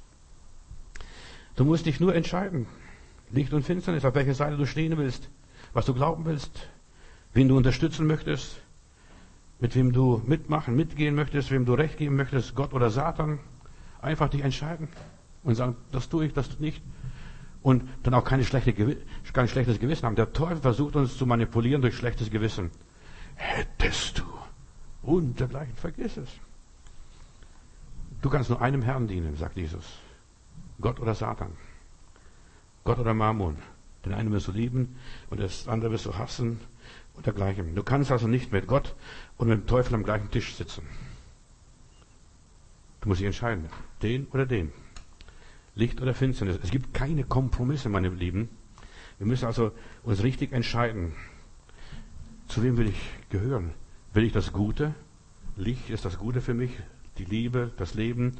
Du musst dich nur entscheiden. Licht und Finsternis, auf welcher Seite du stehen willst, was du glauben willst, wen du unterstützen möchtest. mit wem du mitmachen, mitgehen möchtest, wem du Recht geben möchtest, Gott oder Satan. Einfach dich entscheiden und sagen, das tue ich, das tue ich nicht. Und dann auch keine schlechte, kein schlechtes Gewissen haben. Der Teufel versucht uns zu manipulieren durch schlechtes Gewissen. Hättest du und dergleichen, vergiss es. Du kannst nur einem Herrn dienen, sagt Jesus. Gott oder Satan. Gott oder Mammon. Den einen wirst du lieben und das andere wirst du hassen und dergleichen. Du kannst also nicht mit Gott und mit dem Teufel am gleichen Tisch sitzen. Du musst dich entscheiden. Den oder den. Licht oder Finsternis. Es gibt keine Kompromisse, meine Lieben. Wir müssen also uns richtig entscheiden. Zu wem will ich gehören? Will ich das Gute? Licht ist das Gute für mich. Die Liebe, das Leben,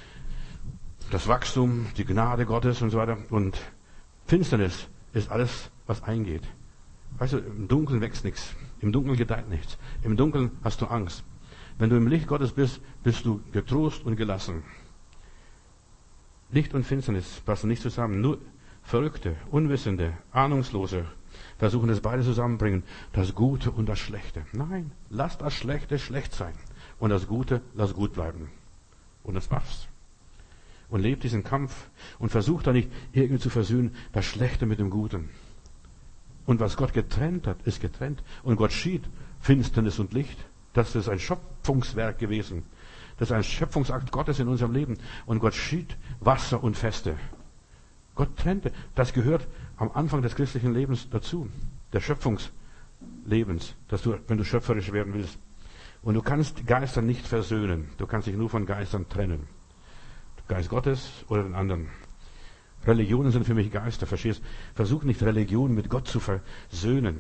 das Wachstum, die Gnade Gottes und so weiter. Und Finsternis ist alles, was eingeht. Weißt du, im Dunkeln wächst nichts. Im Dunkeln gedeiht nichts. Im Dunkeln hast du Angst. Wenn du im Licht Gottes bist, bist du getrost und gelassen. Licht und Finsternis passen nicht zusammen. Nur Verrückte, Unwissende, Ahnungslose versuchen es beide zusammenbringen. Das Gute und das Schlechte. Nein, lass das Schlechte schlecht sein. Und das Gute, lass gut bleiben. Und das machst. Und leb diesen Kampf und versuch da nicht irgendwie zu versöhnen, das Schlechte mit dem Guten. Und was Gott getrennt hat, ist getrennt. Und Gott schied Finsternis und Licht. Das ist ein Schöpfungswerk gewesen. Das ist ein Schöpfungsakt Gottes in unserem Leben. Und Gott schied Wasser und Feste. Gott trennte. Das gehört am Anfang des christlichen Lebens dazu. Der Schöpfungslebens. Dass du, wenn du schöpferisch werden willst. Und du kannst Geister nicht versöhnen. Du kannst dich nur von Geistern trennen. Geist Gottes oder den anderen. Religionen sind für mich Geister, verstehst? Versuch nicht Religion mit Gott zu versöhnen.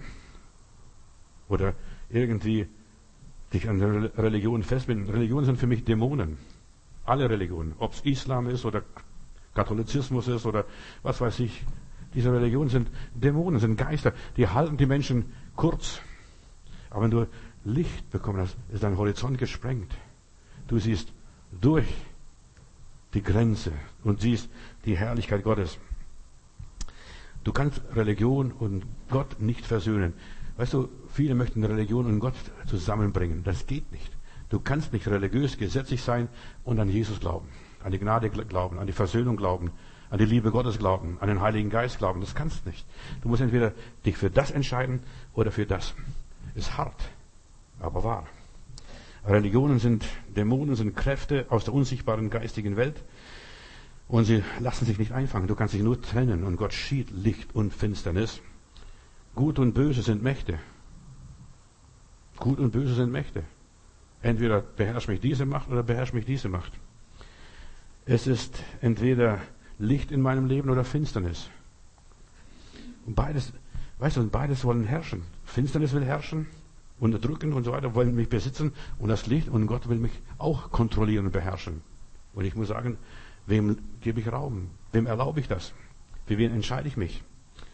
Oder irgendwie dich an der Religion festbinden. Religionen sind für mich Dämonen. Alle Religionen. Ob es Islam ist oder Katholizismus ist oder was weiß ich. Diese Religionen sind Dämonen, sind Geister. Die halten die Menschen kurz. Aber wenn du Licht bekommen hast, ist dein Horizont gesprengt. Du siehst durch die Grenze und siehst die Herrlichkeit Gottes. Du kannst Religion und Gott nicht versöhnen. Weißt du, viele möchten Religion und Gott zusammenbringen. Das geht nicht. Du kannst nicht religiös, gesetzlich sein und an Jesus glauben, an die Gnade glauben, an die Versöhnung glauben, an die Liebe Gottes glauben, an den Heiligen Geist glauben. Das kannst du nicht. Du musst entweder dich für das entscheiden oder für das. Ist hart, aber wahr. Religionen sind Dämonen, sind Kräfte aus der unsichtbaren geistigen Welt und sie lassen sich nicht einfangen. Du kannst dich nur trennen und Gott schied Licht und Finsternis. Gut und Böse sind Mächte. Gut und Böse sind Mächte. Entweder beherrscht mich diese Macht oder beherrscht mich diese Macht. Es ist entweder Licht in meinem Leben oder Finsternis. Und beides, weißt du, und beides wollen herrschen. Finsternis will herrschen, unterdrücken und so weiter, wollen mich besitzen und das Licht und Gott will mich auch kontrollieren und beherrschen. Und ich muss sagen, wem gebe ich Raum? Wem erlaube ich das? Für wen entscheide ich mich?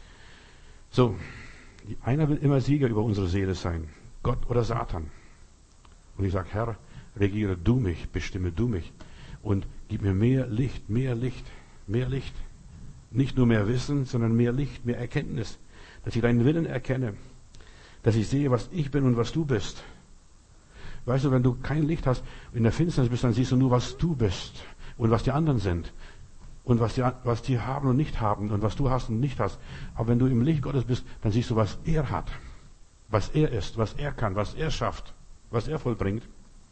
So, einer will immer Sieger über unsere Seele sein. Gott oder Satan. Und ich sage, Herr, regiere du mich, bestimme du mich und gib mir mehr Licht, mehr Licht, mehr Licht. Nicht nur mehr Wissen, sondern mehr Licht, mehr Erkenntnis. Dass ich deinen Willen erkenne. Dass ich sehe, was ich bin und was du bist. Weißt du, wenn du kein Licht hast, in der Finsternis bist, dann siehst du nur, was du bist und was die anderen sind. Und was die, was die haben und nicht haben und was du hast und nicht hast. Aber wenn du im Licht Gottes bist, dann siehst du, was er hat. Was er ist, was er kann, was er schafft, was er vollbringt.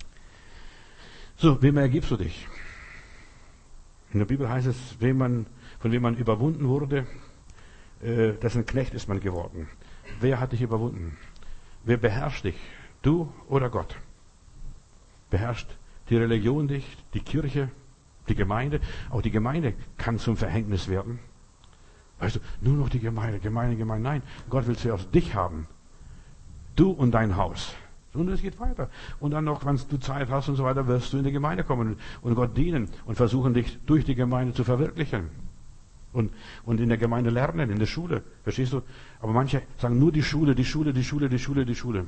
So, wem ergibst du dich? In der Bibel heißt es, wem man, von wem man überwunden wurde, äh, dessen Knecht ist man geworden. Wer hat dich überwunden? Wer beherrscht dich? Du oder Gott? Beherrscht die Religion dich, die Kirche, die Gemeinde? Auch die Gemeinde kann zum Verhängnis werden. Weißt du, nur noch die Gemeinde, Gemeinde, Gemeinde. Nein, Gott will zuerst dich haben. Du und dein Haus. Und es geht weiter. Und dann noch, wenn du Zeit hast und so weiter, wirst du in die Gemeinde kommen und Gott dienen und versuchen, dich durch die Gemeinde zu verwirklichen. Und, und in der Gemeinde lernen, in der Schule. Verstehst du? Aber manche sagen nur die Schule, die Schule, die Schule, die Schule, die Schule.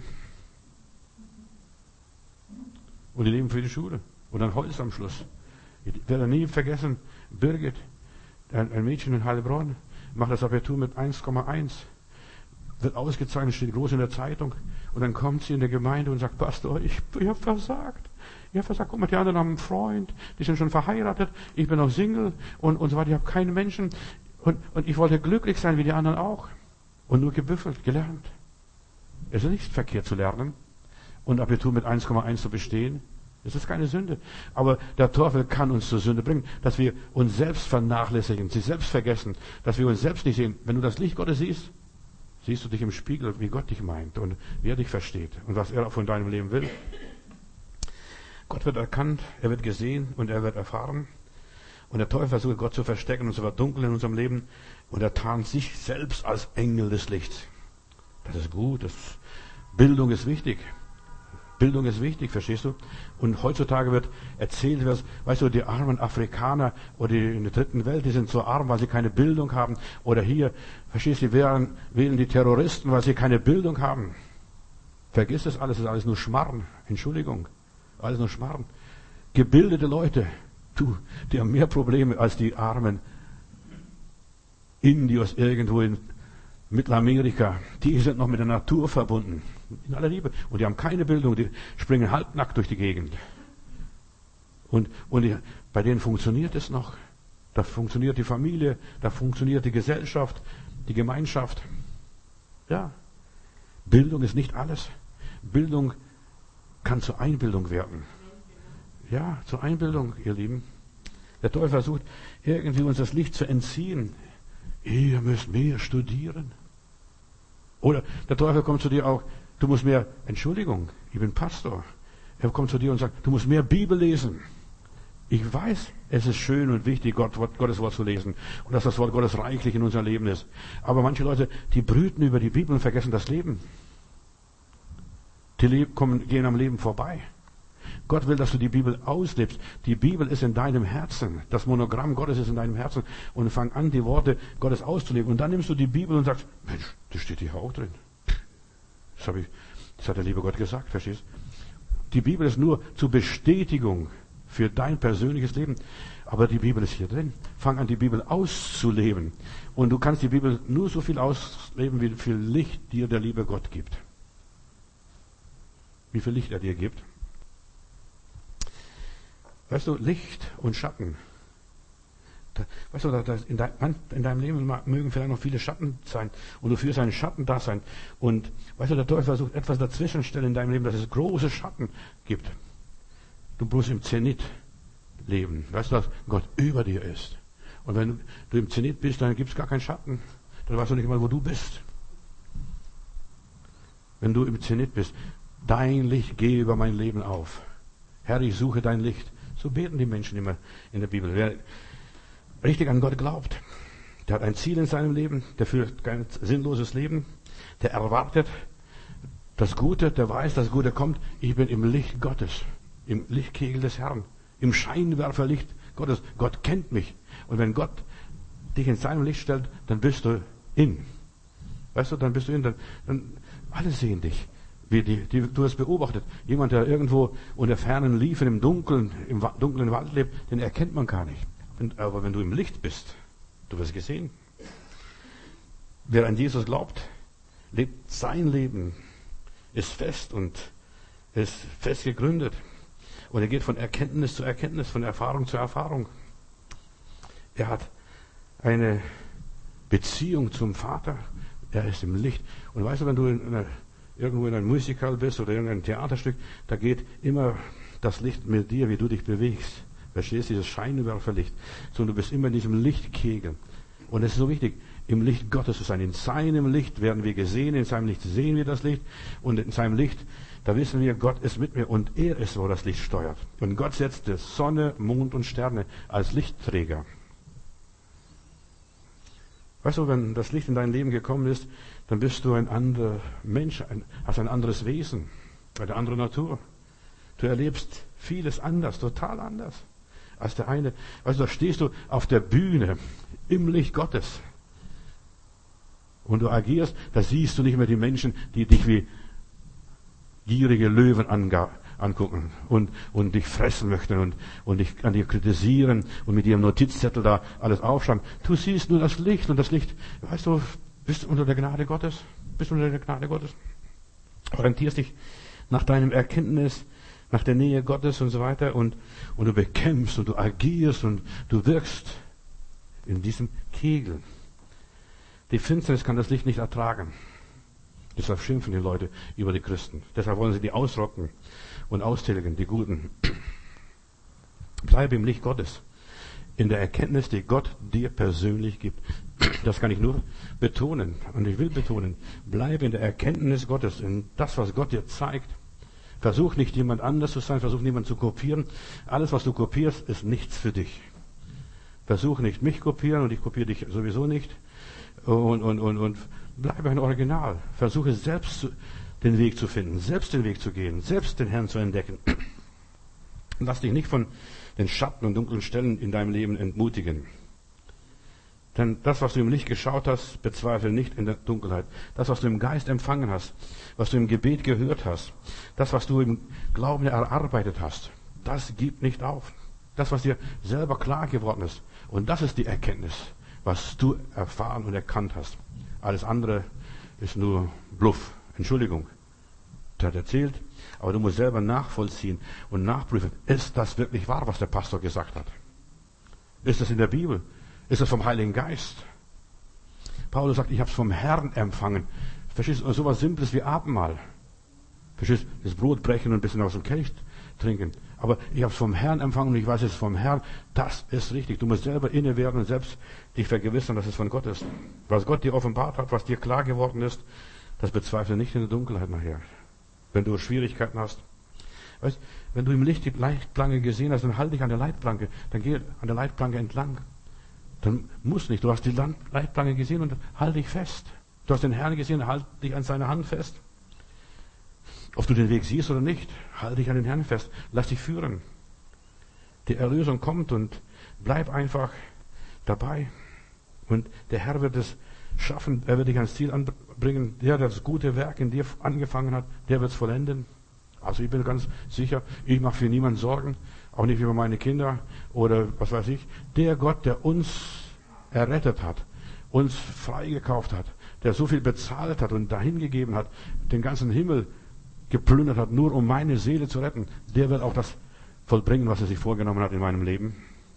Und die leben für die Schule. Und dann Holz am Schluss. Ich werde nie vergessen, Birgit, ein Mädchen in Heilbronn, macht das Abitur mit eins Komma eins. wird ausgezeichnet, steht groß in der Zeitung. Und dann kommt sie in der Gemeinde und sagt, Pastor, ich, ich habe versagt. Ich habe versagt. Guck mal, die anderen haben einen Freund, die sind schon verheiratet. Ich bin noch Single und, und so weiter. Ich habe keinen Menschen. Und, und ich wollte glücklich sein, wie die anderen auch. Und nur gebüffelt, gelernt. Es ist nicht verkehrt zu lernen und Abitur mit eins Komma eins zu bestehen. Das ist keine Sünde. Aber der Teufel kann uns zur Sünde bringen, dass wir uns selbst vernachlässigen, sich selbst vergessen, dass wir uns selbst nicht sehen. Wenn du das Licht Gottes siehst, siehst du dich im Spiegel, wie Gott dich meint und wie er dich versteht und was er von deinem Leben will. Gott wird erkannt, er wird gesehen und er wird erfahren. Und der Teufel versucht, Gott zu verstecken und zu verdunkeln in unserem Leben. Und er tarnt sich selbst als Engel des Lichts. Das ist gut. Das Bildung ist wichtig. Bildung ist wichtig, verstehst du? Und heutzutage wird erzählt, was, weißt du, die armen Afrikaner oder die in der dritten Welt, die sind so arm, weil sie keine Bildung haben. Oder hier, verstehst du, wählen, wählen die Terroristen, weil sie keine Bildung haben. Vergiss das alles, das ist alles nur Schmarrn. Entschuldigung. Alles nur Schmarrn. Gebildete Leute, du, die haben mehr Probleme als die armen Indios irgendwo in Mittelamerika. Die sind noch mit der Natur verbunden. In aller Liebe. Und die haben keine Bildung, die springen halbnackt durch die Gegend. Und, und die, bei denen funktioniert es noch. Da funktioniert die Familie, da funktioniert die Gesellschaft, die Gemeinschaft. Ja. Bildung ist nicht alles. Bildung kann zur Einbildung werden. Ja, zur Einbildung, ihr Lieben. Der Teufel versucht, irgendwie uns das Licht zu entziehen. Ihr müsst mehr studieren. Oder der Teufel kommt zu dir auch, du musst mehr, Entschuldigung, ich bin Pastor. Er kommt zu dir und sagt, du musst mehr Bibel lesen. Ich weiß, es ist schön und wichtig, Gott, Gottes Wort zu lesen. Und dass das Wort Gottes reichlich in unserem Leben ist. Aber manche Leute, die brüten über die Bibel und vergessen das Leben. Die leben, kommen, gehen am Leben vorbei. Gott will, dass du die Bibel auslebst. Die Bibel ist in deinem Herzen. Das Monogramm Gottes ist in deinem Herzen. Und fang an, die Worte Gottes auszuleben. Und dann nimmst du die Bibel und sagst, Mensch, das steht hier auch drin. Das, habe ich, das hat der liebe Gott gesagt, verstehst du? Die Bibel ist nur zur Bestätigung für dein persönliches Leben. Aber die Bibel ist hier drin. Fang an, die Bibel auszuleben. Und du kannst die Bibel nur so viel ausleben, wie viel Licht dir der liebe Gott gibt. Wie viel Licht er dir gibt. Weißt du, Licht und Schatten. Da, weißt du, da, in, dein, in deinem Leben mögen vielleicht noch viele Schatten sein. Und du fühlst einen Schatten da sein. Und weißt du, der Teufel versucht etwas dazwischenstellen in deinem Leben, dass es große Schatten gibt. Du musst im Zenit leben. Weißt du, dass Gott über dir ist. Und wenn du im Zenit bist, dann gibt es gar keinen Schatten. Dann weißt du nicht mal, wo du bist. Wenn du im Zenit bist, dein Licht gehe über mein Leben auf. Herr, ich suche dein Licht. So beten die Menschen immer in der Bibel. Wer richtig an Gott glaubt, der hat ein Ziel in seinem Leben, der führt kein sinnloses Leben, der erwartet das Gute, der weiß, das Gute kommt. Ich bin im Licht Gottes, im Lichtkegel des Herrn, im Scheinwerferlicht Gottes. Gott kennt mich. Und wenn Gott dich in seinem Licht stellt, dann bist du in. Weißt du, dann bist du in. Dann, dann alle sehen dich. Wie die, die, du hast beobachtet, jemand, der irgendwo unter fernen Liefen im Dunkeln, im dunklen Wald lebt, den erkennt man gar nicht. Aber wenn du im Licht bist, du wirst gesehen. Wer an Jesus glaubt, lebt sein Leben, ist fest und ist fest gegründet. Und er geht von Erkenntnis zu Erkenntnis, von Erfahrung zu Erfahrung. Er hat eine Beziehung zum Vater, er ist im Licht. Und weißt du, wenn du in einer irgendwo in einem Musical bist oder in einem Theaterstück, da geht immer das Licht mit dir, wie du dich bewegst. Verstehst du, dieses Scheinwerferlicht. So, du bist immer in diesem Lichtkegel. Und es ist so wichtig, im Licht Gottes zu sein. In seinem Licht werden wir gesehen, in seinem Licht sehen wir das Licht. Und in seinem Licht, da wissen wir, Gott ist mit mir und er ist, wo das Licht steuert. Und Gott setzte Sonne, Mond und Sterne als Lichtträger. Weißt du, wenn das Licht in dein Leben gekommen ist, dann bist du ein anderer Mensch, ein, hast ein anderes Wesen, eine andere Natur. Du erlebst vieles anders, total anders als der eine. Weißt du, da stehst du auf der Bühne im Licht Gottes und du agierst, da siehst du nicht mehr die Menschen, die dich wie gierige Löwen anga, angucken und, und dich fressen möchten und, und dich an dir kritisieren und mit ihrem Notizzettel da alles aufschreiben. Du siehst nur das Licht und das Licht, weißt du, bist du unter der Gnade Gottes. bist du unter der Gnade Gottes. Orientierst dich nach deinem Erkenntnis, nach der Nähe Gottes und so weiter und, und du bekämpfst und du agierst und du wirkst in diesem Kegel. Die Finsternis kann das Licht nicht ertragen. Deshalb schimpfen die Leute über die Christen. Deshalb wollen sie die ausrotten und austilgen, die Guten. Bleibe im Licht Gottes. In der Erkenntnis, die Gott dir persönlich gibt. Das kann ich nur betonen. Und ich will betonen, bleibe in der Erkenntnis Gottes, in das, was Gott dir zeigt. Versuch nicht jemand anders zu sein, versuch niemand zu kopieren. Alles, was du kopierst, ist nichts für dich. Versuch nicht mich kopieren und ich kopiere dich sowieso nicht. Und, und, und, und bleibe ein Original. Versuche selbst den Weg zu finden, selbst den Weg zu gehen, selbst den Herrn zu entdecken. Lass dich nicht von den Schatten und dunklen Stellen in deinem Leben entmutigen. Denn das, was du im Licht geschaut hast, bezweifle nicht in der Dunkelheit. Das, was du im Geist empfangen hast, was du im Gebet gehört hast, das, was du im Glauben erarbeitet hast, das gib nicht auf. Das, was dir selber klar geworden ist. Und das ist die Erkenntnis, was du erfahren und erkannt hast. Alles andere ist nur Bluff. Entschuldigung. Der hat erzählt, aber du musst selber nachvollziehen und nachprüfen. Ist das wirklich wahr, was der Pastor gesagt hat? Ist das in der Bibel? Ist das vom Heiligen Geist? Paulus sagt, ich habe es vom Herrn empfangen. Verstehst du? So was Simples wie Abendmahl. Verstehst du? Das Brot brechen und ein bisschen aus dem Kelch trinken. Aber ich habe es vom Herrn empfangen und ich weiß es vom Herrn. Das ist richtig. Du musst selber inne werden und selbst dich vergewissern, dass es von Gott ist. Was Gott dir offenbart hat, was dir klar geworden ist, das bezweifle nicht in der Dunkelheit nachher. Wenn du Schwierigkeiten hast. Weißt, wenn du im Licht die Leitplanke gesehen hast, dann halt dich an der Leitplanke. Dann geh an der Leitplanke entlang. Dann musst nicht. Du hast die Leitplanke gesehen und halt dich fest. Du hast den Herrn gesehen, halt dich an seiner Hand fest. Ob du den Weg siehst oder nicht, halt dich an den Herrn fest. Lass dich führen. Die Erlösung kommt und bleib einfach dabei. Und der Herr wird es schaffen. Er wird dich ans Ziel anbringen. Der, der das gute Werk in dir angefangen hat, der wird es vollenden. Also ich bin ganz sicher, ich mache für niemanden Sorgen. Auch nicht über meine Kinder oder was weiß ich. Der Gott, der uns errettet hat, uns freigekauft hat, der so viel bezahlt hat und dahingegeben hat, den ganzen Himmel geplündert hat, nur um meine Seele zu retten, der wird auch das vollbringen, was er sich vorgenommen hat in meinem Leben.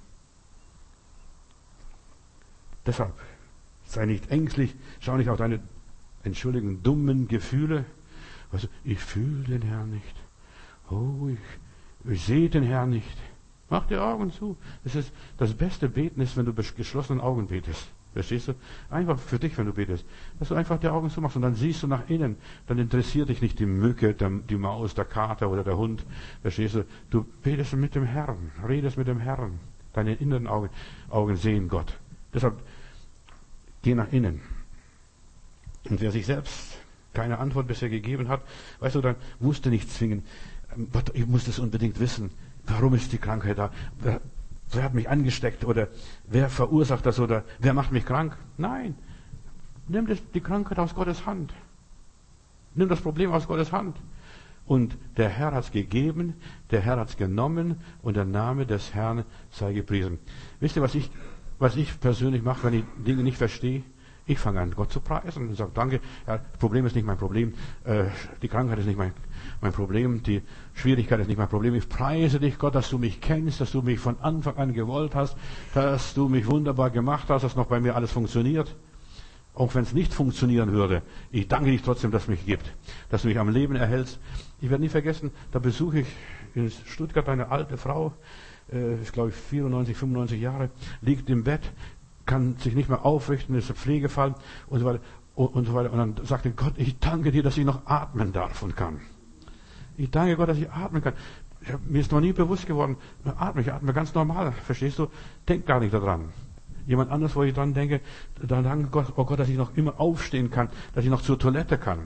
Deshalb sei nicht ängstlich, schau nicht auf deine, entschuldigen, dummen Gefühle. Weißt du, ich fühle den Herrn nicht. Oh, ich, ich sehe den Herrn nicht. Mach die Augen zu. Das ist das beste Beten ist, wenn du mit geschlossenen Augen betest. Verstehst du? Einfach für dich, wenn du betest. Dass du einfach die Augen zumachst und dann siehst du nach innen. Dann interessiert dich nicht die Mücke, die Maus, der Kater oder der Hund. Verstehst du? Du betest mit dem Herrn. Redest mit dem Herrn. Deine inneren Augen, Augen sehen Gott. Deshalb geh nach innen. Und wer sich selbst keine Antwort bisher gegeben hat, weißt du, dann musst du nicht zwingen. Ich muss das unbedingt wissen. Warum ist die Krankheit da? Wer, wer hat mich angesteckt? Oder wer verursacht das? Oder wer macht mich krank? Nein. Nimm das, die Krankheit aus Gottes Hand. Nimm das Problem aus Gottes Hand. Und der Herr hat es gegeben, der Herr hat es genommen und der Name des Herrn sei gepriesen. Wisst ihr, was ich, was ich persönlich mache, wenn ich Dinge nicht verstehe? Ich fange an, Gott zu preisen und sage, danke, ja, das Problem ist nicht mein Problem, äh, die Krankheit ist nicht mein, mein Problem, die Schwierigkeit ist nicht mein Problem. Ich preise dich, Gott, dass du mich kennst, dass du mich von Anfang an gewollt hast, dass du mich wunderbar gemacht hast, dass noch bei mir alles funktioniert. Auch wenn es nicht funktionieren würde, ich danke dich trotzdem, dass es mich gibt, dass du mich am Leben erhältst. Ich werde nie vergessen, da besuche ich in Stuttgart eine alte Frau, äh, ist glaube ich vierundneunzig, fünfundneunzig Jahre, liegt im Bett, kann sich nicht mehr aufrichten, ist ein Pflegefall und so weiter und so weiter. Und dann sagte Gott, ich danke dir, dass ich noch atmen darf und kann. Ich danke Gott, dass ich atmen kann. Ich hab, mir ist noch nie bewusst geworden, atme, ich atme ganz normal, verstehst du? Denk gar nicht daran. Jemand anderes, wo ich dran denke, dann danke Gott, oh Gott, dass ich noch immer aufstehen kann, dass ich noch zur Toilette kann.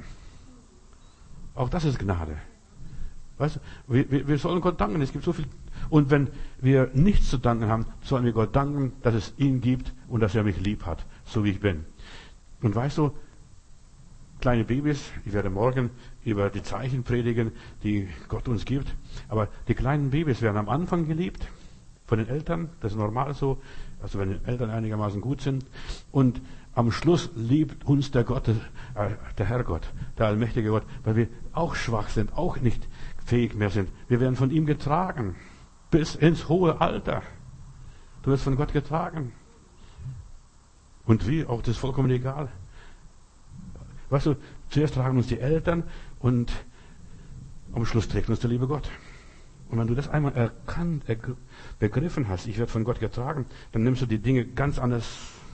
Auch das ist Gnade. Weißt du, wir, wir, wir sollen Gott danken, es gibt so viel. Und wenn wir nichts zu danken haben, sollen wir Gott danken, dass es ihn gibt und dass er mich lieb hat, so wie ich bin. Und weißt du, kleine Babys, ich werde morgen über die Zeichen predigen, die Gott uns gibt, aber die kleinen Babys werden am Anfang geliebt von den Eltern, das ist normal so, also wenn die Eltern einigermaßen gut sind. Und am Schluss liebt uns der Gott, äh, der Herrgott, der allmächtige Gott, weil wir auch schwach sind, auch nicht fähig mehr sind. Wir werden von ihm getragen bis ins hohe Alter. Du wirst von Gott getragen. Und wie, auch das ist vollkommen egal. Weißt du, zuerst tragen uns die Eltern und am Schluss trägt uns der liebe Gott. Und wenn du das einmal erkannt, begriffen hast, ich werde von Gott getragen, dann nimmst du die Dinge ganz anders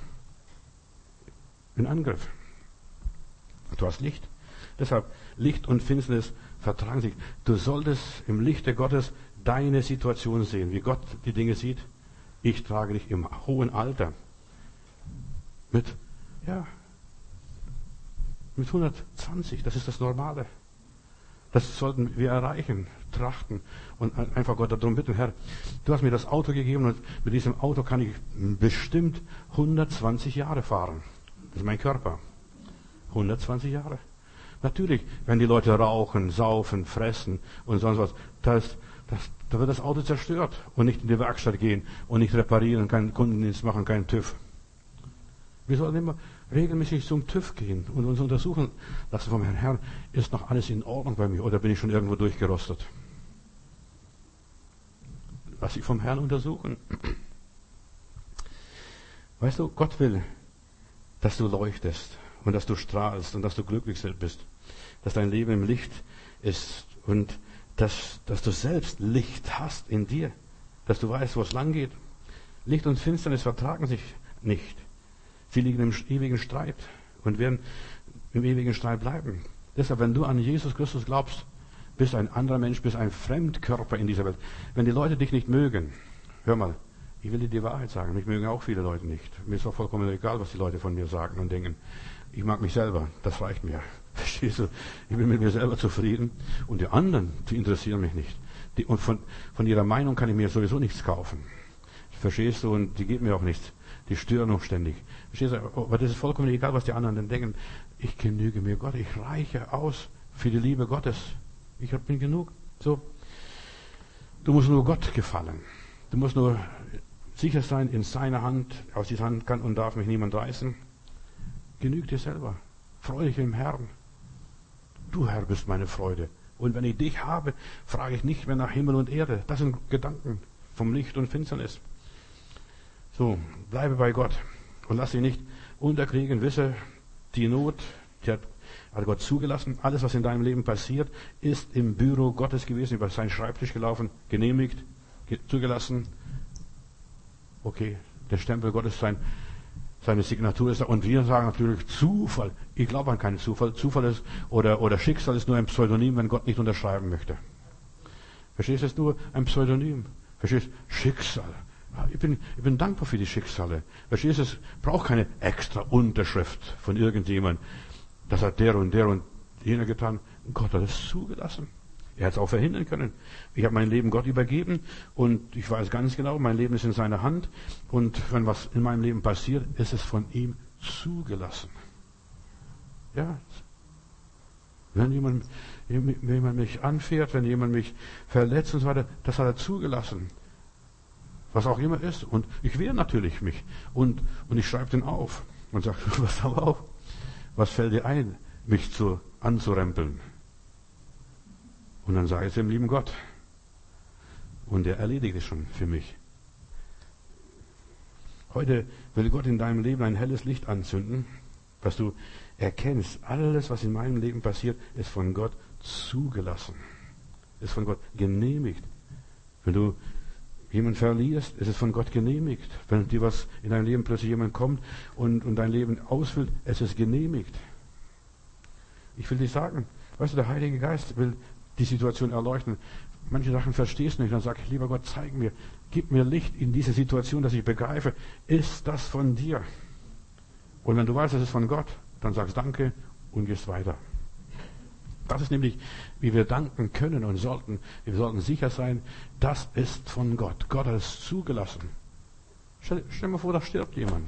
in Angriff. Du hast Licht. Deshalb, Licht und Finsternis vertragen sich. Du solltest im Lichte Gottes deine Situation sehen, wie Gott die Dinge sieht. Ich trage dich im hohen Alter. Mit, ja, mit hundertzwanzig, das ist das Normale. Das sollten wir erreichen, trachten und einfach Gott darum bitten, Herr, du hast mir das Auto gegeben und mit diesem Auto kann ich bestimmt hundertzwanzig Jahre fahren. Das ist mein Körper. hundertzwanzig Jahre. Natürlich, wenn die Leute rauchen, saufen, fressen und sonst was, das, das, da wird das Auto zerstört und nicht in die Werkstatt gehen und nicht reparieren, keinen Kundendienst machen, keinen TÜV. Wir sollten immer regelmäßig zum TÜV gehen und uns untersuchen lassen vom Herrn, Herr, ist noch alles in Ordnung bei mir oder bin ich schon irgendwo durchgerostet? Lass dich vom Herrn untersuchen. Weißt du, Gott will, dass du leuchtest und dass du strahlst und dass du glücklich bist, dass dein Leben im Licht ist und dass, dass du selbst Licht hast in dir, dass du weißt, wo es lang geht. Licht und Finsternis vertragen sich nicht. Sie liegen im ewigen Streit und werden im ewigen Streit bleiben. Deshalb, wenn du an Jesus Christus glaubst, bist ein anderer Mensch, bist ein Fremdkörper in dieser Welt. Wenn die Leute dich nicht mögen, hör mal, ich will dir die Wahrheit sagen, mich mögen auch viele Leute nicht. Mir ist auch vollkommen egal, was die Leute von mir sagen und denken. Ich mag mich selber, das reicht mir. Verstehst du? Ich bin mit mir selber zufrieden und die anderen, die interessieren mich nicht. Die, und von, von ihrer Meinung kann ich mir sowieso nichts kaufen. Verstehst du? Und die geben mir auch nichts. Die stören noch ständig. Verstehst du? Aber das ist vollkommen egal, was die anderen denn denken. Ich genüge mir Gott. Ich reiche aus für die Liebe Gottes. Ich bin genug. So. Du musst nur Gott gefallen. Du musst nur sicher sein in seiner Hand. Aus dieser Hand kann und darf mich niemand reißen. Genüg dir selber. Freue dich im Herrn. Du, Herr, bist meine Freude. Und wenn ich dich habe, frage ich nicht mehr nach Himmel und Erde. Das sind Gedanken vom Licht und Finsternis. So, bleibe bei Gott und lass dich nicht unterkriegen. Wisse, die Not, die hat, hat Gott zugelassen. Alles, was in deinem Leben passiert, ist im Büro Gottes gewesen, über seinen Schreibtisch gelaufen, genehmigt, ge- zugelassen. Okay, der Stempel Gottes, sein, seine Signatur ist da. Und wir sagen natürlich Zufall. Ich glaube an keinen Zufall. Zufall ist, oder, oder Schicksal ist nur ein Pseudonym, wenn Gott nicht unterschreiben möchte. Verstehst du, es ist nur ein Pseudonym. Verstehst du? Schicksal. Ich bin, ich bin dankbar für die Schicksale. Verstehst du, es braucht keine extra Unterschrift von irgendjemand. Das hat der und der und jener getan. Gott hat es zugelassen. Er hat es auch verhindern können. Ich habe mein Leben Gott übergeben und ich weiß ganz genau, mein Leben ist in seiner Hand und wenn was in meinem Leben passiert, ist es von ihm zugelassen. Ja. Wenn jemand, wenn jemand mich anfährt, wenn jemand mich verletzt und so weiter, das hat er zugelassen. Was auch immer ist. Und ich wehre natürlich mich. Und, und ich schreibe den auf. Und sage, was hau auf? Was fällt dir ein, mich zu, anzurempeln? Und dann sage ich es dem lieben Gott. Und er erledigt es schon für mich. Heute will Gott in deinem Leben ein helles Licht anzünden, dass du erkennst, alles, was in meinem Leben passiert, ist von Gott zugelassen. Ist von Gott genehmigt. Wenn du jemand verlierst, ist es von Gott genehmigt. Wenn dir was in dein Leben plötzlich jemand kommt und, und dein Leben ausfüllt, es ist genehmigt. Ich will dir sagen, weißt du, der Heilige Geist will die Situation erleuchten. Manche Sachen verstehst du nicht, dann sag ich, lieber Gott, zeig mir, gib mir Licht in diese Situation, dass ich begreife, ist das von dir? Und wenn du weißt, es ist von Gott, dann sagst Danke und gehst weiter. Das ist nämlich, wie wir danken können und sollten. Wir sollten sicher sein, das ist von Gott. Gott hat es zugelassen. Stell, stell dir mal vor, da stirbt jemand.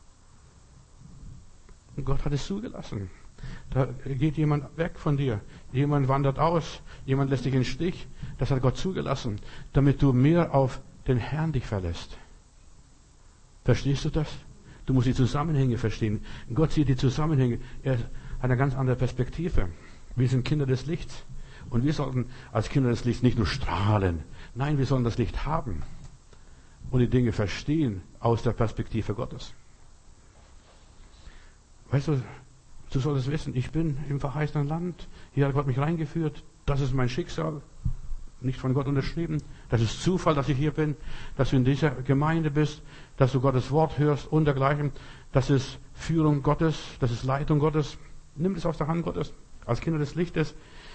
Und Gott hat es zugelassen. Da geht jemand weg von dir. Jemand wandert aus. Jemand lässt dich in den Stich. Das hat Gott zugelassen, damit du mehr auf den Herrn dich verlässt. Verstehst du das? Du musst die Zusammenhänge verstehen. Gott sieht die Zusammenhänge. Er hat eine ganz andere Perspektive. Wir sind Kinder des Lichts. Und wir sollten als Kinder des Lichts nicht nur strahlen. Nein, wir sollen das Licht haben. Und die Dinge verstehen aus der Perspektive Gottes. Weißt du, du solltest wissen, ich bin im verheißenen Land. Hier hat Gott mich reingeführt. Das ist mein Schicksal. Nicht von Gott unterschrieben. Das ist Zufall, dass ich hier bin. Dass du in dieser Gemeinde bist. Dass du Gottes Wort hörst und dergleichen. Das ist Führung Gottes. Das ist Leitung Gottes. Nimm das aus der Hand Gottes. Als Kinder des Lichtes.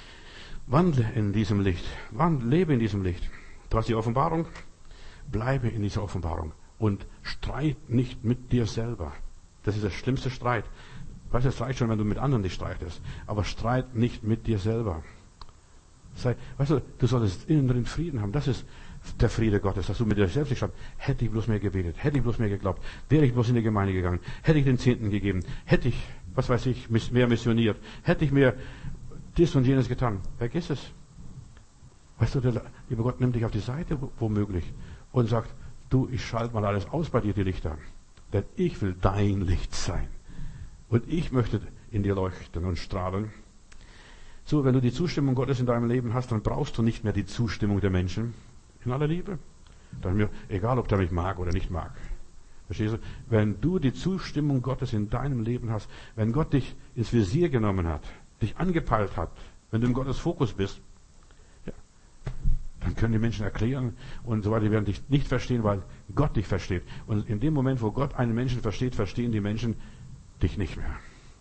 Wandle in diesem Licht. Wandle, lebe in diesem Licht. Du hast die Offenbarung. Bleibe in dieser Offenbarung. Und streit nicht mit dir selber. Das ist der schlimmste Streit. Weißt du, es reicht schon, wenn du mit anderen nicht streitest. Aber streit nicht mit dir selber. Sei, weißt du, du solltest inneren Frieden haben. Das ist der Friede Gottes, dass du mit dir selbst nicht streitest. Hätte ich bloß mehr gebetet, hätte ich bloß mehr geglaubt, wäre ich bloß in die Gemeinde gegangen, hätte ich den Zehnten gegeben, hätte ich, was weiß ich, mehr missioniert, hätte ich mehr dies und jenes getan. Vergiss es. Weißt du, der liebe Gott nimmt dich auf die Seite, womöglich, und sagt, du, ich schalte mal alles aus bei dir, die Lichter. Denn ich will dein Licht sein. Und ich möchte in dir leuchten und strahlen. So, wenn du die Zustimmung Gottes in deinem Leben hast, dann brauchst du nicht mehr die Zustimmung der Menschen. In aller Liebe. Dann mir egal, ob der mich mag oder nicht mag. Verstehst du? Wenn du die Zustimmung Gottes in deinem Leben hast, wenn Gott dich ins Visier genommen hat, dich angepeilt hat, wenn du im Gottes Fokus bist, ja, dann können die Menschen erklären und so weiter, die werden dich nicht verstehen, weil Gott dich versteht. Und in dem Moment, wo Gott einen Menschen versteht, verstehen die Menschen dich nicht mehr.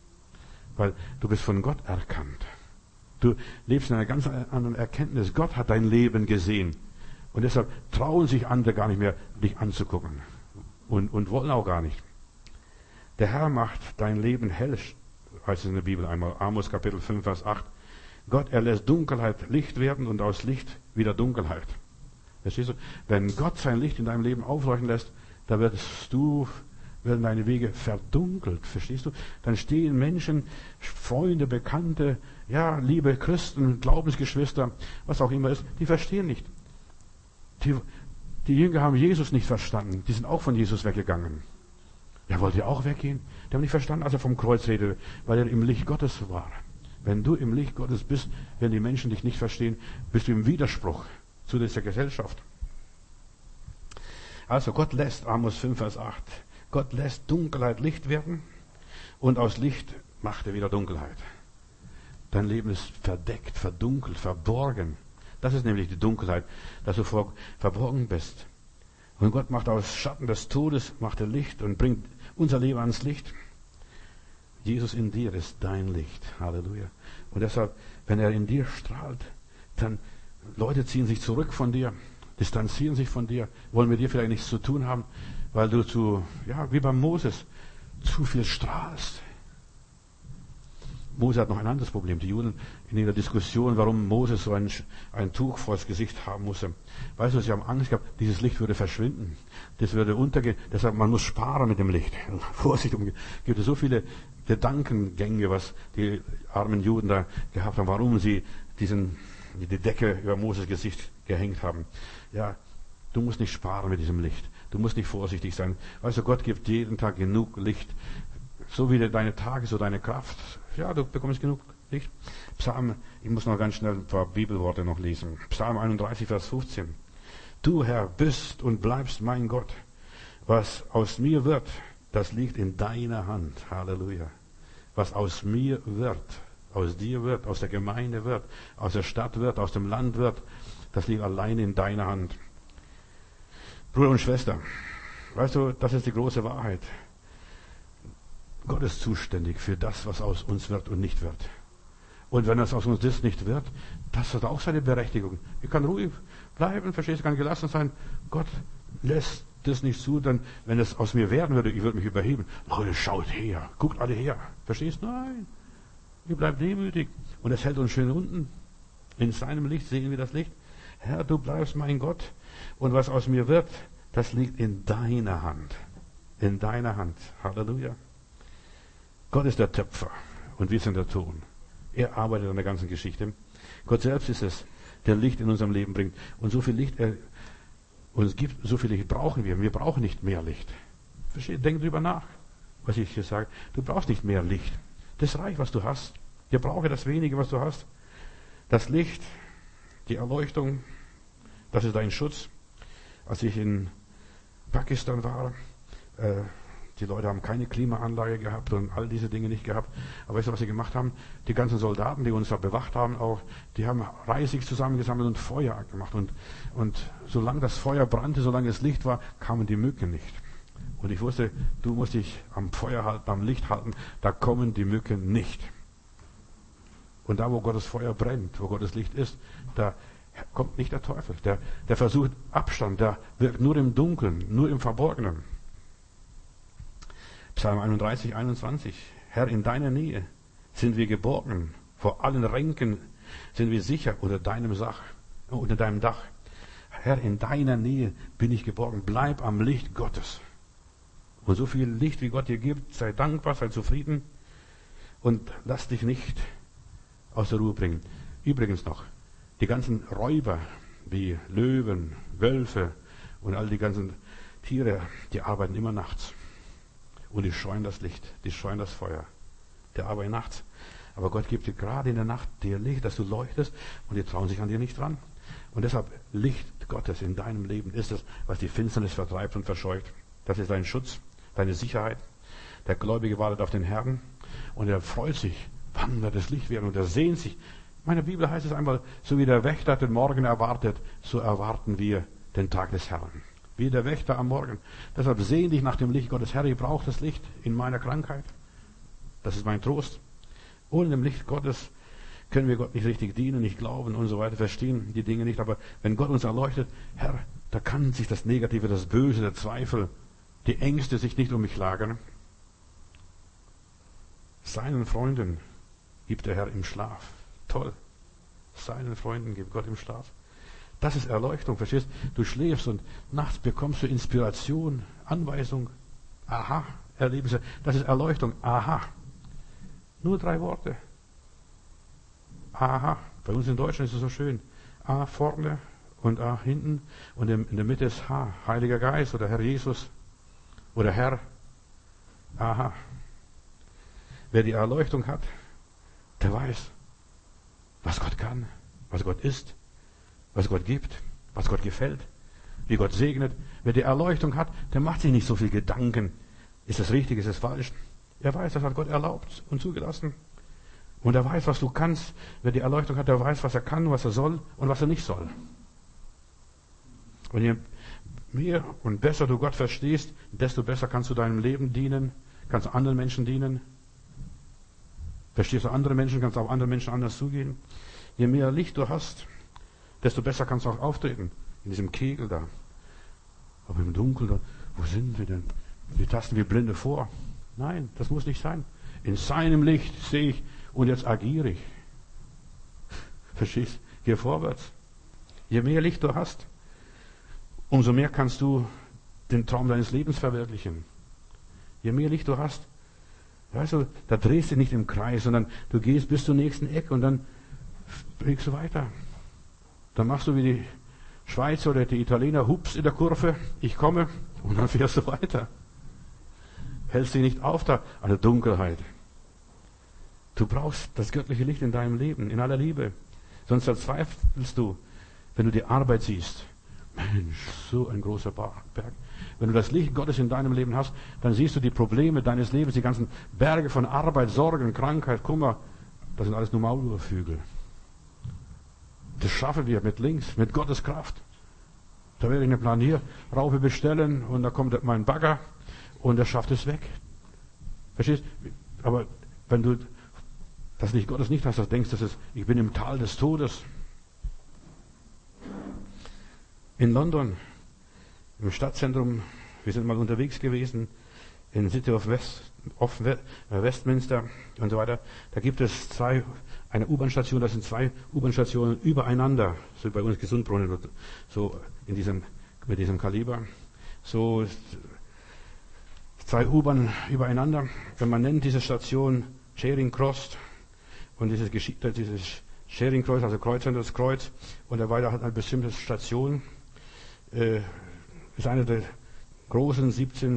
Weil du bist von Gott erkannt. Du lebst in einer ganz anderen Erkenntnis. Gott hat dein Leben gesehen. Und deshalb trauen sich andere gar nicht mehr, dich anzugucken. Und, und wollen auch gar nicht. Der Herr macht dein Leben hell, heißt es in der Bibel einmal. Amos Kapitel fünf, Vers acht. Gott, er lässt Dunkelheit Licht werden und aus Licht wieder Dunkelheit. Verstehst du? Wenn Gott sein Licht in deinem Leben aufleuchten lässt, da wirst du, werden deine Wege verdunkelt. Verstehst du? Dann stehen Menschen, Freunde, Bekannte, ja, liebe Christen, Glaubensgeschwister, was auch immer ist, die verstehen nicht. Die, die Jünger haben Jesus nicht verstanden. Die sind auch von Jesus weggegangen. Ja, wollt ihr auch weggehen? Die haben nicht verstanden, als er vom Kreuz redete, weil er im Licht Gottes war. Wenn du im Licht Gottes bist, werden die Menschen dich nicht verstehen, bist du im Widerspruch zu dieser Gesellschaft. Also Gott lässt, Amos fünf, Vers acht, Gott lässt Dunkelheit Licht werden und aus Licht macht er wieder Dunkelheit. Dein Leben ist verdeckt, verdunkelt, verborgen. Das ist nämlich die Dunkelheit, dass du vor, verborgen bist. Und Gott macht aus Schatten des Todes, macht er Licht und bringt unser Leben ans Licht. Jesus in dir ist dein Licht. Halleluja. Und deshalb, wenn er in dir strahlt, dann Leute ziehen sich zurück von dir, distanzieren sich von dir, wollen mit dir vielleicht nichts zu tun haben, weil du zu, ja, wie bei Moses, zu viel strahlst. Mose hat noch ein anderes Problem. Die Juden in ihrer Diskussion, warum Moses so ein, ein Tuch vor das Gesicht haben musste. Weißt du, sie haben Angst gehabt, dieses Licht würde verschwinden. Das würde untergehen. Deshalb, man muss sparen mit dem Licht. Vorsicht, um, gibt es so viele Gedankengänge, was die armen Juden da gehabt haben, warum sie diesen, die Decke über Moses Gesicht gehängt haben. Ja, du musst nicht sparen mit diesem Licht. Du musst nicht vorsichtig sein. Weißt du, Gott gibt jeden Tag genug Licht. So wie deine Tage, so deine Kraft. Ja, du bekommst genug Licht. Psalm, ich muss noch ganz schnell ein paar Bibelworte noch lesen. Psalm einunddreißig, Vers fünfzehn. Du, Herr, bist und bleibst mein Gott. Was aus mir wird, das liegt in deiner Hand. Halleluja. Was aus mir wird, aus dir wird, aus der Gemeinde wird, aus der Stadt wird, aus dem Land wird, das liegt allein in deiner Hand. Bruder und Schwester, weißt du, das ist die große Wahrheit. Gott ist zuständig für das, was aus uns wird und nicht wird. Und wenn das aus uns das nicht wird, das hat auch seine Berechtigung. Ich kann ruhig bleiben, verstehst du, kann gelassen sein. Gott lässt das nicht zu, dann, wenn es aus mir werden würde, ich würde mich überheben. Leute, schaut her, guckt alle her. Verstehst du? Nein. Ich bleibe demütig. Und es hält uns schön unten. In seinem Licht sehen wir das Licht. Herr, du bleibst mein Gott. Und was aus mir wird, das liegt in deiner Hand. In deiner Hand. Halleluja. Gott ist der Töpfer und wir sind der Ton. Er arbeitet an der ganzen Geschichte. Gott selbst ist es, der Licht in unserem Leben bringt. Und so viel Licht er uns gibt, so viel Licht brauchen wir. Wir brauchen nicht mehr Licht. Denk drüber nach, was ich hier sage. Du brauchst nicht mehr Licht. Das reicht, was du hast. Ihr brauche das wenige, was du hast. Das Licht, die Erleuchtung, das ist dein Schutz. Als ich in Pakistan war, äh, die Leute haben keine Klimaanlage gehabt und all diese Dinge nicht gehabt. Aber weißt du, was sie gemacht haben? Die ganzen Soldaten, die uns da bewacht haben, auch, die haben Reisig zusammengesammelt und Feuer gemacht. Und, und solange das Feuer brannte, solange es Licht war, kamen die Mücken nicht. Und ich wusste, du musst dich am Feuer halten, am Licht halten, da kommen die Mücken nicht. Und da, wo Gottes Feuer brennt, wo Gottes Licht ist, da kommt nicht der Teufel. Der, der versucht Abstand, der wirkt nur im Dunkeln, nur im Verborgenen. Psalm einunddreißig, einundzwanzig. Herr, in deiner Nähe sind wir geborgen. Vor allen Ränken sind wir sicher unter deinem Sach, unter deinem Dach. Herr, in deiner Nähe bin ich geborgen. Bleib am Licht Gottes. Und so viel Licht, wie Gott dir gibt, sei dankbar, sei zufrieden und lass dich nicht aus der Ruhe bringen. Übrigens noch, die ganzen Räuber wie Löwen, Wölfe und all die ganzen Tiere, die arbeiten immer nachts. Und die scheuen das Licht, die scheuen das Feuer. Die arbeiten nachts. Aber Gott gibt dir gerade in der Nacht dir Licht, dass du leuchtest und die trauen sich an dir nicht dran. Und deshalb, Licht Gottes in deinem Leben ist es, was die Finsternis vertreibt und verscheucht. Das ist dein Schutz, deine Sicherheit. Der Gläubige wartet auf den Herrn und er freut sich, wann wird das Licht werden und er sehnt sich. In meiner Bibel heißt es einmal, so wie der Wächter den Morgen erwartet, so erwarten wir den Tag des Herrn. Wie der Wächter am Morgen. Deshalb sehne dich nach dem Licht Gottes. Herr, ich brauche das Licht in meiner Krankheit. Das ist mein Trost. Ohne dem Licht Gottes können wir Gott nicht richtig dienen, nicht glauben und so weiter, verstehen die Dinge nicht. Aber wenn Gott uns erleuchtet, Herr, da kann sich das Negative, das Böse, der Zweifel, die Ängste sich nicht um mich lagern. Seinen Freunden gibt der Herr im Schlaf. Toll. Seinen Freunden gibt Gott im Schlaf. Das ist Erleuchtung, verstehst du? Du schläfst und nachts bekommst du Inspiration, Anweisung. Aha, Erlebnisse. Das ist Erleuchtung. Aha. Nur drei Worte. Aha. Bei uns in Deutschland ist es so schön. A vorne und A hinten und in der Mitte ist H. Heiliger Geist oder Herr Jesus oder Herr. Aha. Wer die Erleuchtung hat, der weiß, was Gott kann, was Gott ist, was Gott gibt, was Gott gefällt, wie Gott segnet. Wer die Erleuchtung hat, der macht sich nicht so viel Gedanken. Ist das richtig, ist es falsch? Er weiß, das hat Gott erlaubt und zugelassen. Und er weiß, was du kannst. Wer die Erleuchtung hat, der weiß, was er kann, was er soll und was er nicht soll. Und je mehr und besser du Gott verstehst, desto besser kannst du deinem Leben dienen, kannst du anderen Menschen dienen. Verstehst du andere Menschen, kannst du auf andere Menschen anders zugehen. Je mehr Licht du hast, desto besser kannst du auch auftreten. In diesem Kegel da. Aber im Dunkeln, da, wo sind wir denn? Wir tasten wie Blinde vor. Nein, das muss nicht sein. In seinem Licht sehe ich und jetzt agiere ich. Verstehst? Geh vorwärts. Je mehr Licht du hast, umso mehr kannst du den Traum deines Lebens verwirklichen. Je mehr Licht du hast, weißt du, da drehst du nicht im Kreis, sondern du gehst bis zur nächsten Ecke und dann fliegst du weiter. Dann machst du wie die Schweizer oder die Italiener, hups in der Kurve, ich komme und dann fährst du weiter. Hältst dich nicht auf da an der Dunkelheit. Du brauchst das göttliche Licht in deinem Leben, in aller Liebe. Sonst verzweifelst du, wenn du die Arbeit siehst. Mensch, so ein großer Berg. Wenn du das Licht Gottes in deinem Leben hast, dann siehst du die Probleme deines Lebens, die ganzen Berge von Arbeit, Sorgen, Krankheit, Kummer. Das sind alles nur Maulwurfhügel. Das schaffen wir mit links, mit Gottes Kraft. Da werde ich eine Planierraupe bestellen und da kommt mein Bagger und der schafft es weg. Verstehst? Aber wenn du das Licht Gottes nicht hast, dass du denkst, dass es, ich bin im Tal des Todes. In London, im Stadtzentrum, wir sind mal unterwegs gewesen, in City of, West, of Westminster und so weiter. Da gibt es zwei, eine U-Bahn-Station, das sind zwei U-Bahn-Stationen übereinander, so bei uns Gesundbrunnen, so in diesem, mit diesem Kaliber. So zwei U-Bahnen übereinander. Wenn man nennt diese Station Charing Cross und dieses, dieses Charing Cross, also Kreuzende, das Kreuz, und der weiter hat eine bestimmte Station, äh, ist eine der großen siebzehn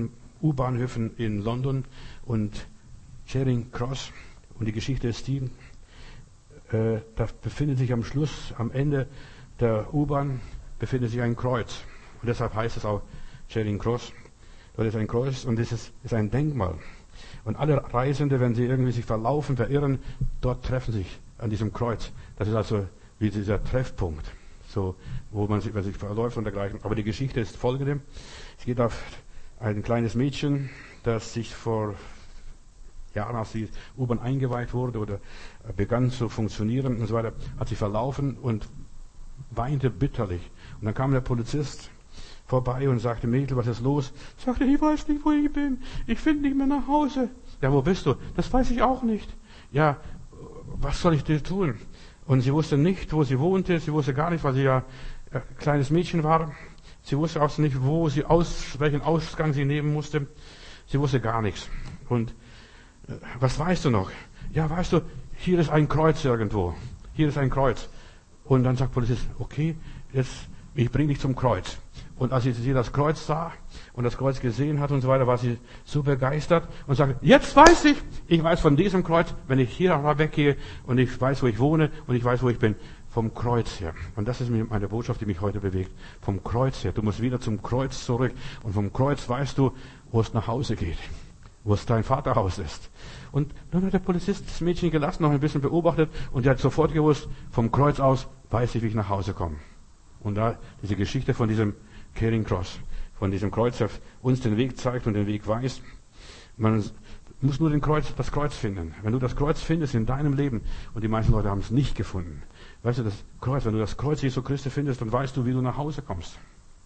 U-Bahnhöfen in London und Charing Cross. Und die Geschichte ist die, äh, da befindet sich am Schluss, am Ende der U-Bahn, befindet sich ein Kreuz. Und deshalb heißt es auch Charing Cross. Dort ist ein Kreuz und das ist, ist ein Denkmal. Und alle Reisende, wenn sie irgendwie sich verlaufen, verirren, dort treffen sich an diesem Kreuz. Das ist also wie dieser Treffpunkt, so, wo man sich, sich verläuft und dergleichen. Aber die Geschichte ist folgende. Es geht auf ein kleines Mädchen, das sich vor Jahren, als die U-Bahn eingeweiht wurde oder begann zu funktionieren und so weiter, hat sich verlaufen und weinte bitterlich. Und dann kam der Polizist vorbei und sagte, Mädel, was ist los? Sagte, ich weiß nicht, wo ich bin. Ich finde nicht mehr nach Hause. Ja, wo bist du? Das weiß ich auch nicht. Ja, was soll ich dir tun? Und sie wusste nicht, wo sie wohnte. Sie wusste gar nicht, weil sie ja ein kleines Mädchen war. Sie wusste auch nicht, wo sie aus, welchen Ausgang sie nehmen musste. Sie wusste gar nichts. Und äh, was weißt du noch? Ja, weißt du, hier ist ein Kreuz irgendwo. Hier ist ein Kreuz. Und dann sagt der Polizist, okay, jetzt, ich bringe dich zum Kreuz. Und als sie das Kreuz sah und das Kreuz gesehen hat und so weiter, war sie so begeistert und sagte, jetzt weiß ich, ich weiß von diesem Kreuz, wenn ich hier weggehe und ich weiß, wo ich wohne und ich weiß, wo ich bin, vom Kreuz her. Und das ist meine Botschaft, die mich heute bewegt. Vom Kreuz her. Du musst wieder zum Kreuz zurück und vom Kreuz weißt du, wo es nach Hause geht, wo es dein Vaterhaus ist. Und dann hat der Polizist das Mädchen gelassen, noch ein bisschen beobachtet und er hat sofort gewusst, vom Kreuz aus weiß ich, wie ich nach Hause komme. Und da diese Geschichte von diesem Charing Cross, von diesem Kreuz, der uns den Weg zeigt und den Weg weist. Man muss nur den Kreuz, das Kreuz finden. Wenn du das Kreuz findest in deinem Leben, und die meisten Leute haben es nicht gefunden, weißt du, das Kreuz, wenn du das Kreuz Jesu Christi findest, dann weißt du, wie du nach Hause kommst.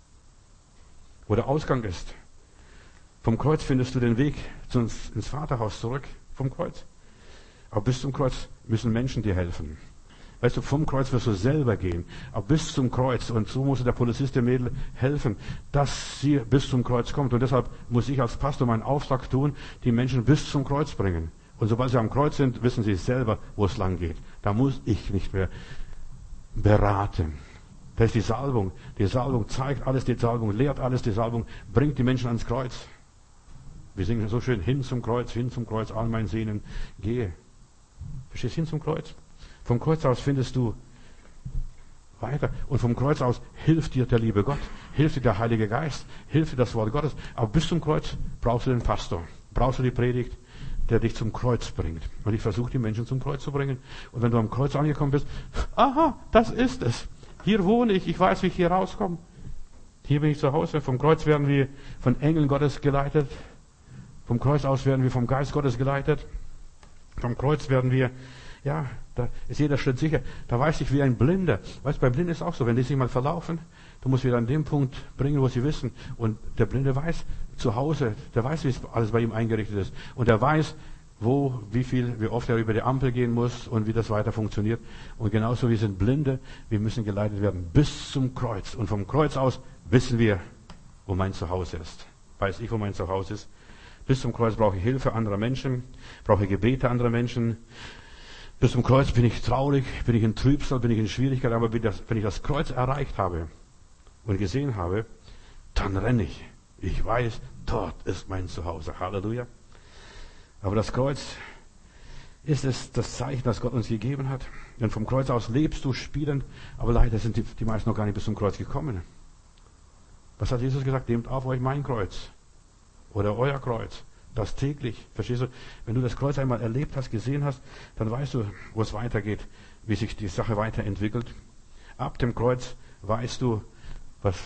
Wo der Ausgang ist. Vom Kreuz findest du den Weg ins, ins Vaterhaus zurück, vom Kreuz. Aber bis zum Kreuz müssen Menschen dir helfen. Weißt du, vom Kreuz wirst du selber gehen, aber bis zum Kreuz. Und so muss der Polizist dem Mädel helfen, dass sie bis zum Kreuz kommt. Und deshalb muss ich als Pastor meinen Auftrag tun, die Menschen bis zum Kreuz bringen. Und sobald sie am Kreuz sind, wissen sie selber, wo es lang geht. Da muss ich nicht mehr beraten. Das ist die Salbung. Die Salbung zeigt alles, die Salbung lehrt alles, die Salbung bringt die Menschen ans Kreuz. Wir singen so schön, hin zum Kreuz, hin zum Kreuz, all mein Sehnen, gehe. Verstehst du, hin zum Kreuz? Vom Kreuz aus findest du weiter. Und vom Kreuz aus hilft dir der liebe Gott, hilft dir der Heilige Geist, hilft dir das Wort Gottes. Aber bis zum Kreuz brauchst du den Pastor, brauchst du die Predigt, der dich zum Kreuz bringt. Und ich versuche, die Menschen zum Kreuz zu bringen. Und wenn du am Kreuz angekommen bist, aha, das ist es. Hier wohne ich, ich weiß, wie ich hier rauskomme. Hier bin ich zu Hause. Vom Kreuz werden wir von Engeln Gottes geleitet. Vom Kreuz aus werden wir vom Geist Gottes geleitet. Vom Kreuz werden wir, ja, da ist jeder Schritt sicher. Da weiß ich wie ein Blinder. Weißt, bei Blinden ist es auch so, wenn die sich mal verlaufen, du musst wieder an den Punkt bringen, wo sie wissen. Und der Blinde weiß zu Hause, der weiß, wie es alles bei ihm eingerichtet ist. Und er weiß, wo, wie viel, wie oft er über die Ampel gehen muss und wie das weiter funktioniert. Und genauso, wir sind Blinde, wir müssen geleitet werden bis zum Kreuz. Und vom Kreuz aus wissen wir, wo mein Zuhause ist. Weiß ich, wo mein Zuhause ist. Bis zum Kreuz brauche ich Hilfe anderer Menschen, brauche ich Gebete anderer Menschen. Bis zum Kreuz bin ich traurig, bin ich in Trübsal, bin ich in Schwierigkeit, aber wenn ich das Kreuz erreicht habe und gesehen habe, dann renne ich. Ich weiß, dort ist mein Zuhause. Halleluja. Aber das Kreuz ist es das Zeichen, das Gott uns gegeben hat. Denn vom Kreuz aus lebst du spielend, aber leider sind die, die meisten noch gar nicht bis zum Kreuz gekommen. Was hat Jesus gesagt? Nehmt auf euch mein Kreuz oder euer Kreuz. Das täglich, verstehst du? Wenn du das Kreuz einmal erlebt hast, gesehen hast, dann weißt du, wo es weitergeht, wie sich die Sache weiterentwickelt. Ab dem Kreuz weißt du, was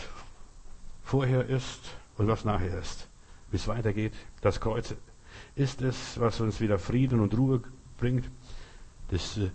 vorher ist und was nachher ist. Wie es weitergeht. Das Kreuz ist es, was uns wieder Frieden und Ruhe bringt. Das äh,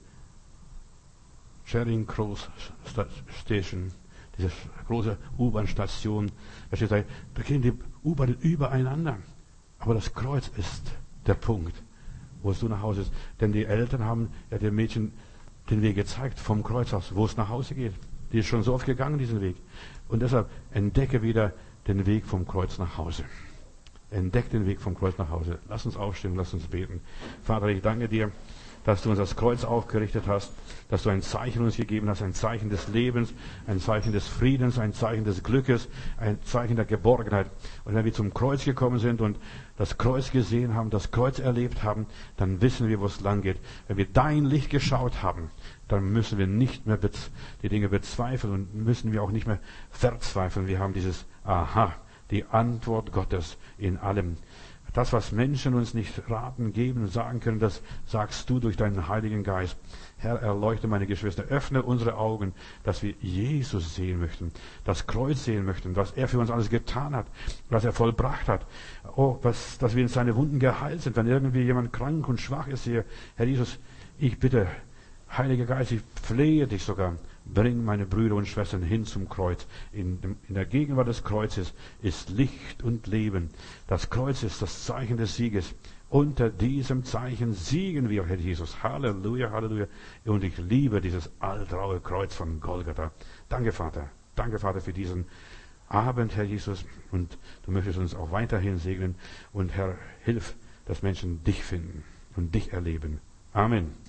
Charing Cross Station, diese große U-Bahn-Station. Verstehst du? Da gehen die U-Bahnen übereinander. Aber das Kreuz ist der Punkt, wo es du nach Hause ist. Denn die Eltern haben ja dem Mädchen den Weg gezeigt, vom Kreuz aus, wo es nach Hause geht. Die ist schon so oft gegangen, diesen Weg. Und deshalb entdecke wieder den Weg vom Kreuz nach Hause. Entdecke den Weg vom Kreuz nach Hause. Lass uns aufstehen, lass uns beten. Vater, ich danke dir, dass du uns das Kreuz aufgerichtet hast, dass du ein Zeichen uns gegeben hast, ein Zeichen des Lebens, ein Zeichen des Friedens, ein Zeichen des Glückes, ein Zeichen der Geborgenheit. Und wenn wir zum Kreuz gekommen sind und das Kreuz gesehen haben, das Kreuz erlebt haben, dann wissen wir, wo es lang geht. Wenn wir dein Licht geschaut haben, dann müssen wir nicht mehr die Dinge bezweifeln und müssen wir auch nicht mehr verzweifeln. Wir haben dieses Aha, die Antwort Gottes in allem. Das, was Menschen uns nicht raten, geben, sagen können, das sagst du durch deinen Heiligen Geist. Herr, erleuchte meine Geschwister, öffne unsere Augen, dass wir Jesus sehen möchten, das Kreuz sehen möchten, was er für uns alles getan hat, was er vollbracht hat. Oh, was, dass wir in seine Wunden geheilt sind. Wenn irgendwie jemand krank und schwach ist hier, Herr Jesus, ich bitte, Heiliger Geist, ich flehe dich sogar, bring meine Brüder und Schwestern hin zum Kreuz. In, dem, in der Gegenwart des Kreuzes ist Licht und Leben. Das Kreuz ist das Zeichen des Sieges. Unter diesem Zeichen siegen wir, Herr Jesus. Halleluja, Halleluja. Und ich liebe dieses altraue Kreuz von Golgatha. Danke, Vater. Danke, Vater, für diesen Abend, Herr Jesus. Und du möchtest uns auch weiterhin segnen. Und Herr, hilf, dass Menschen dich finden und dich erleben. Amen.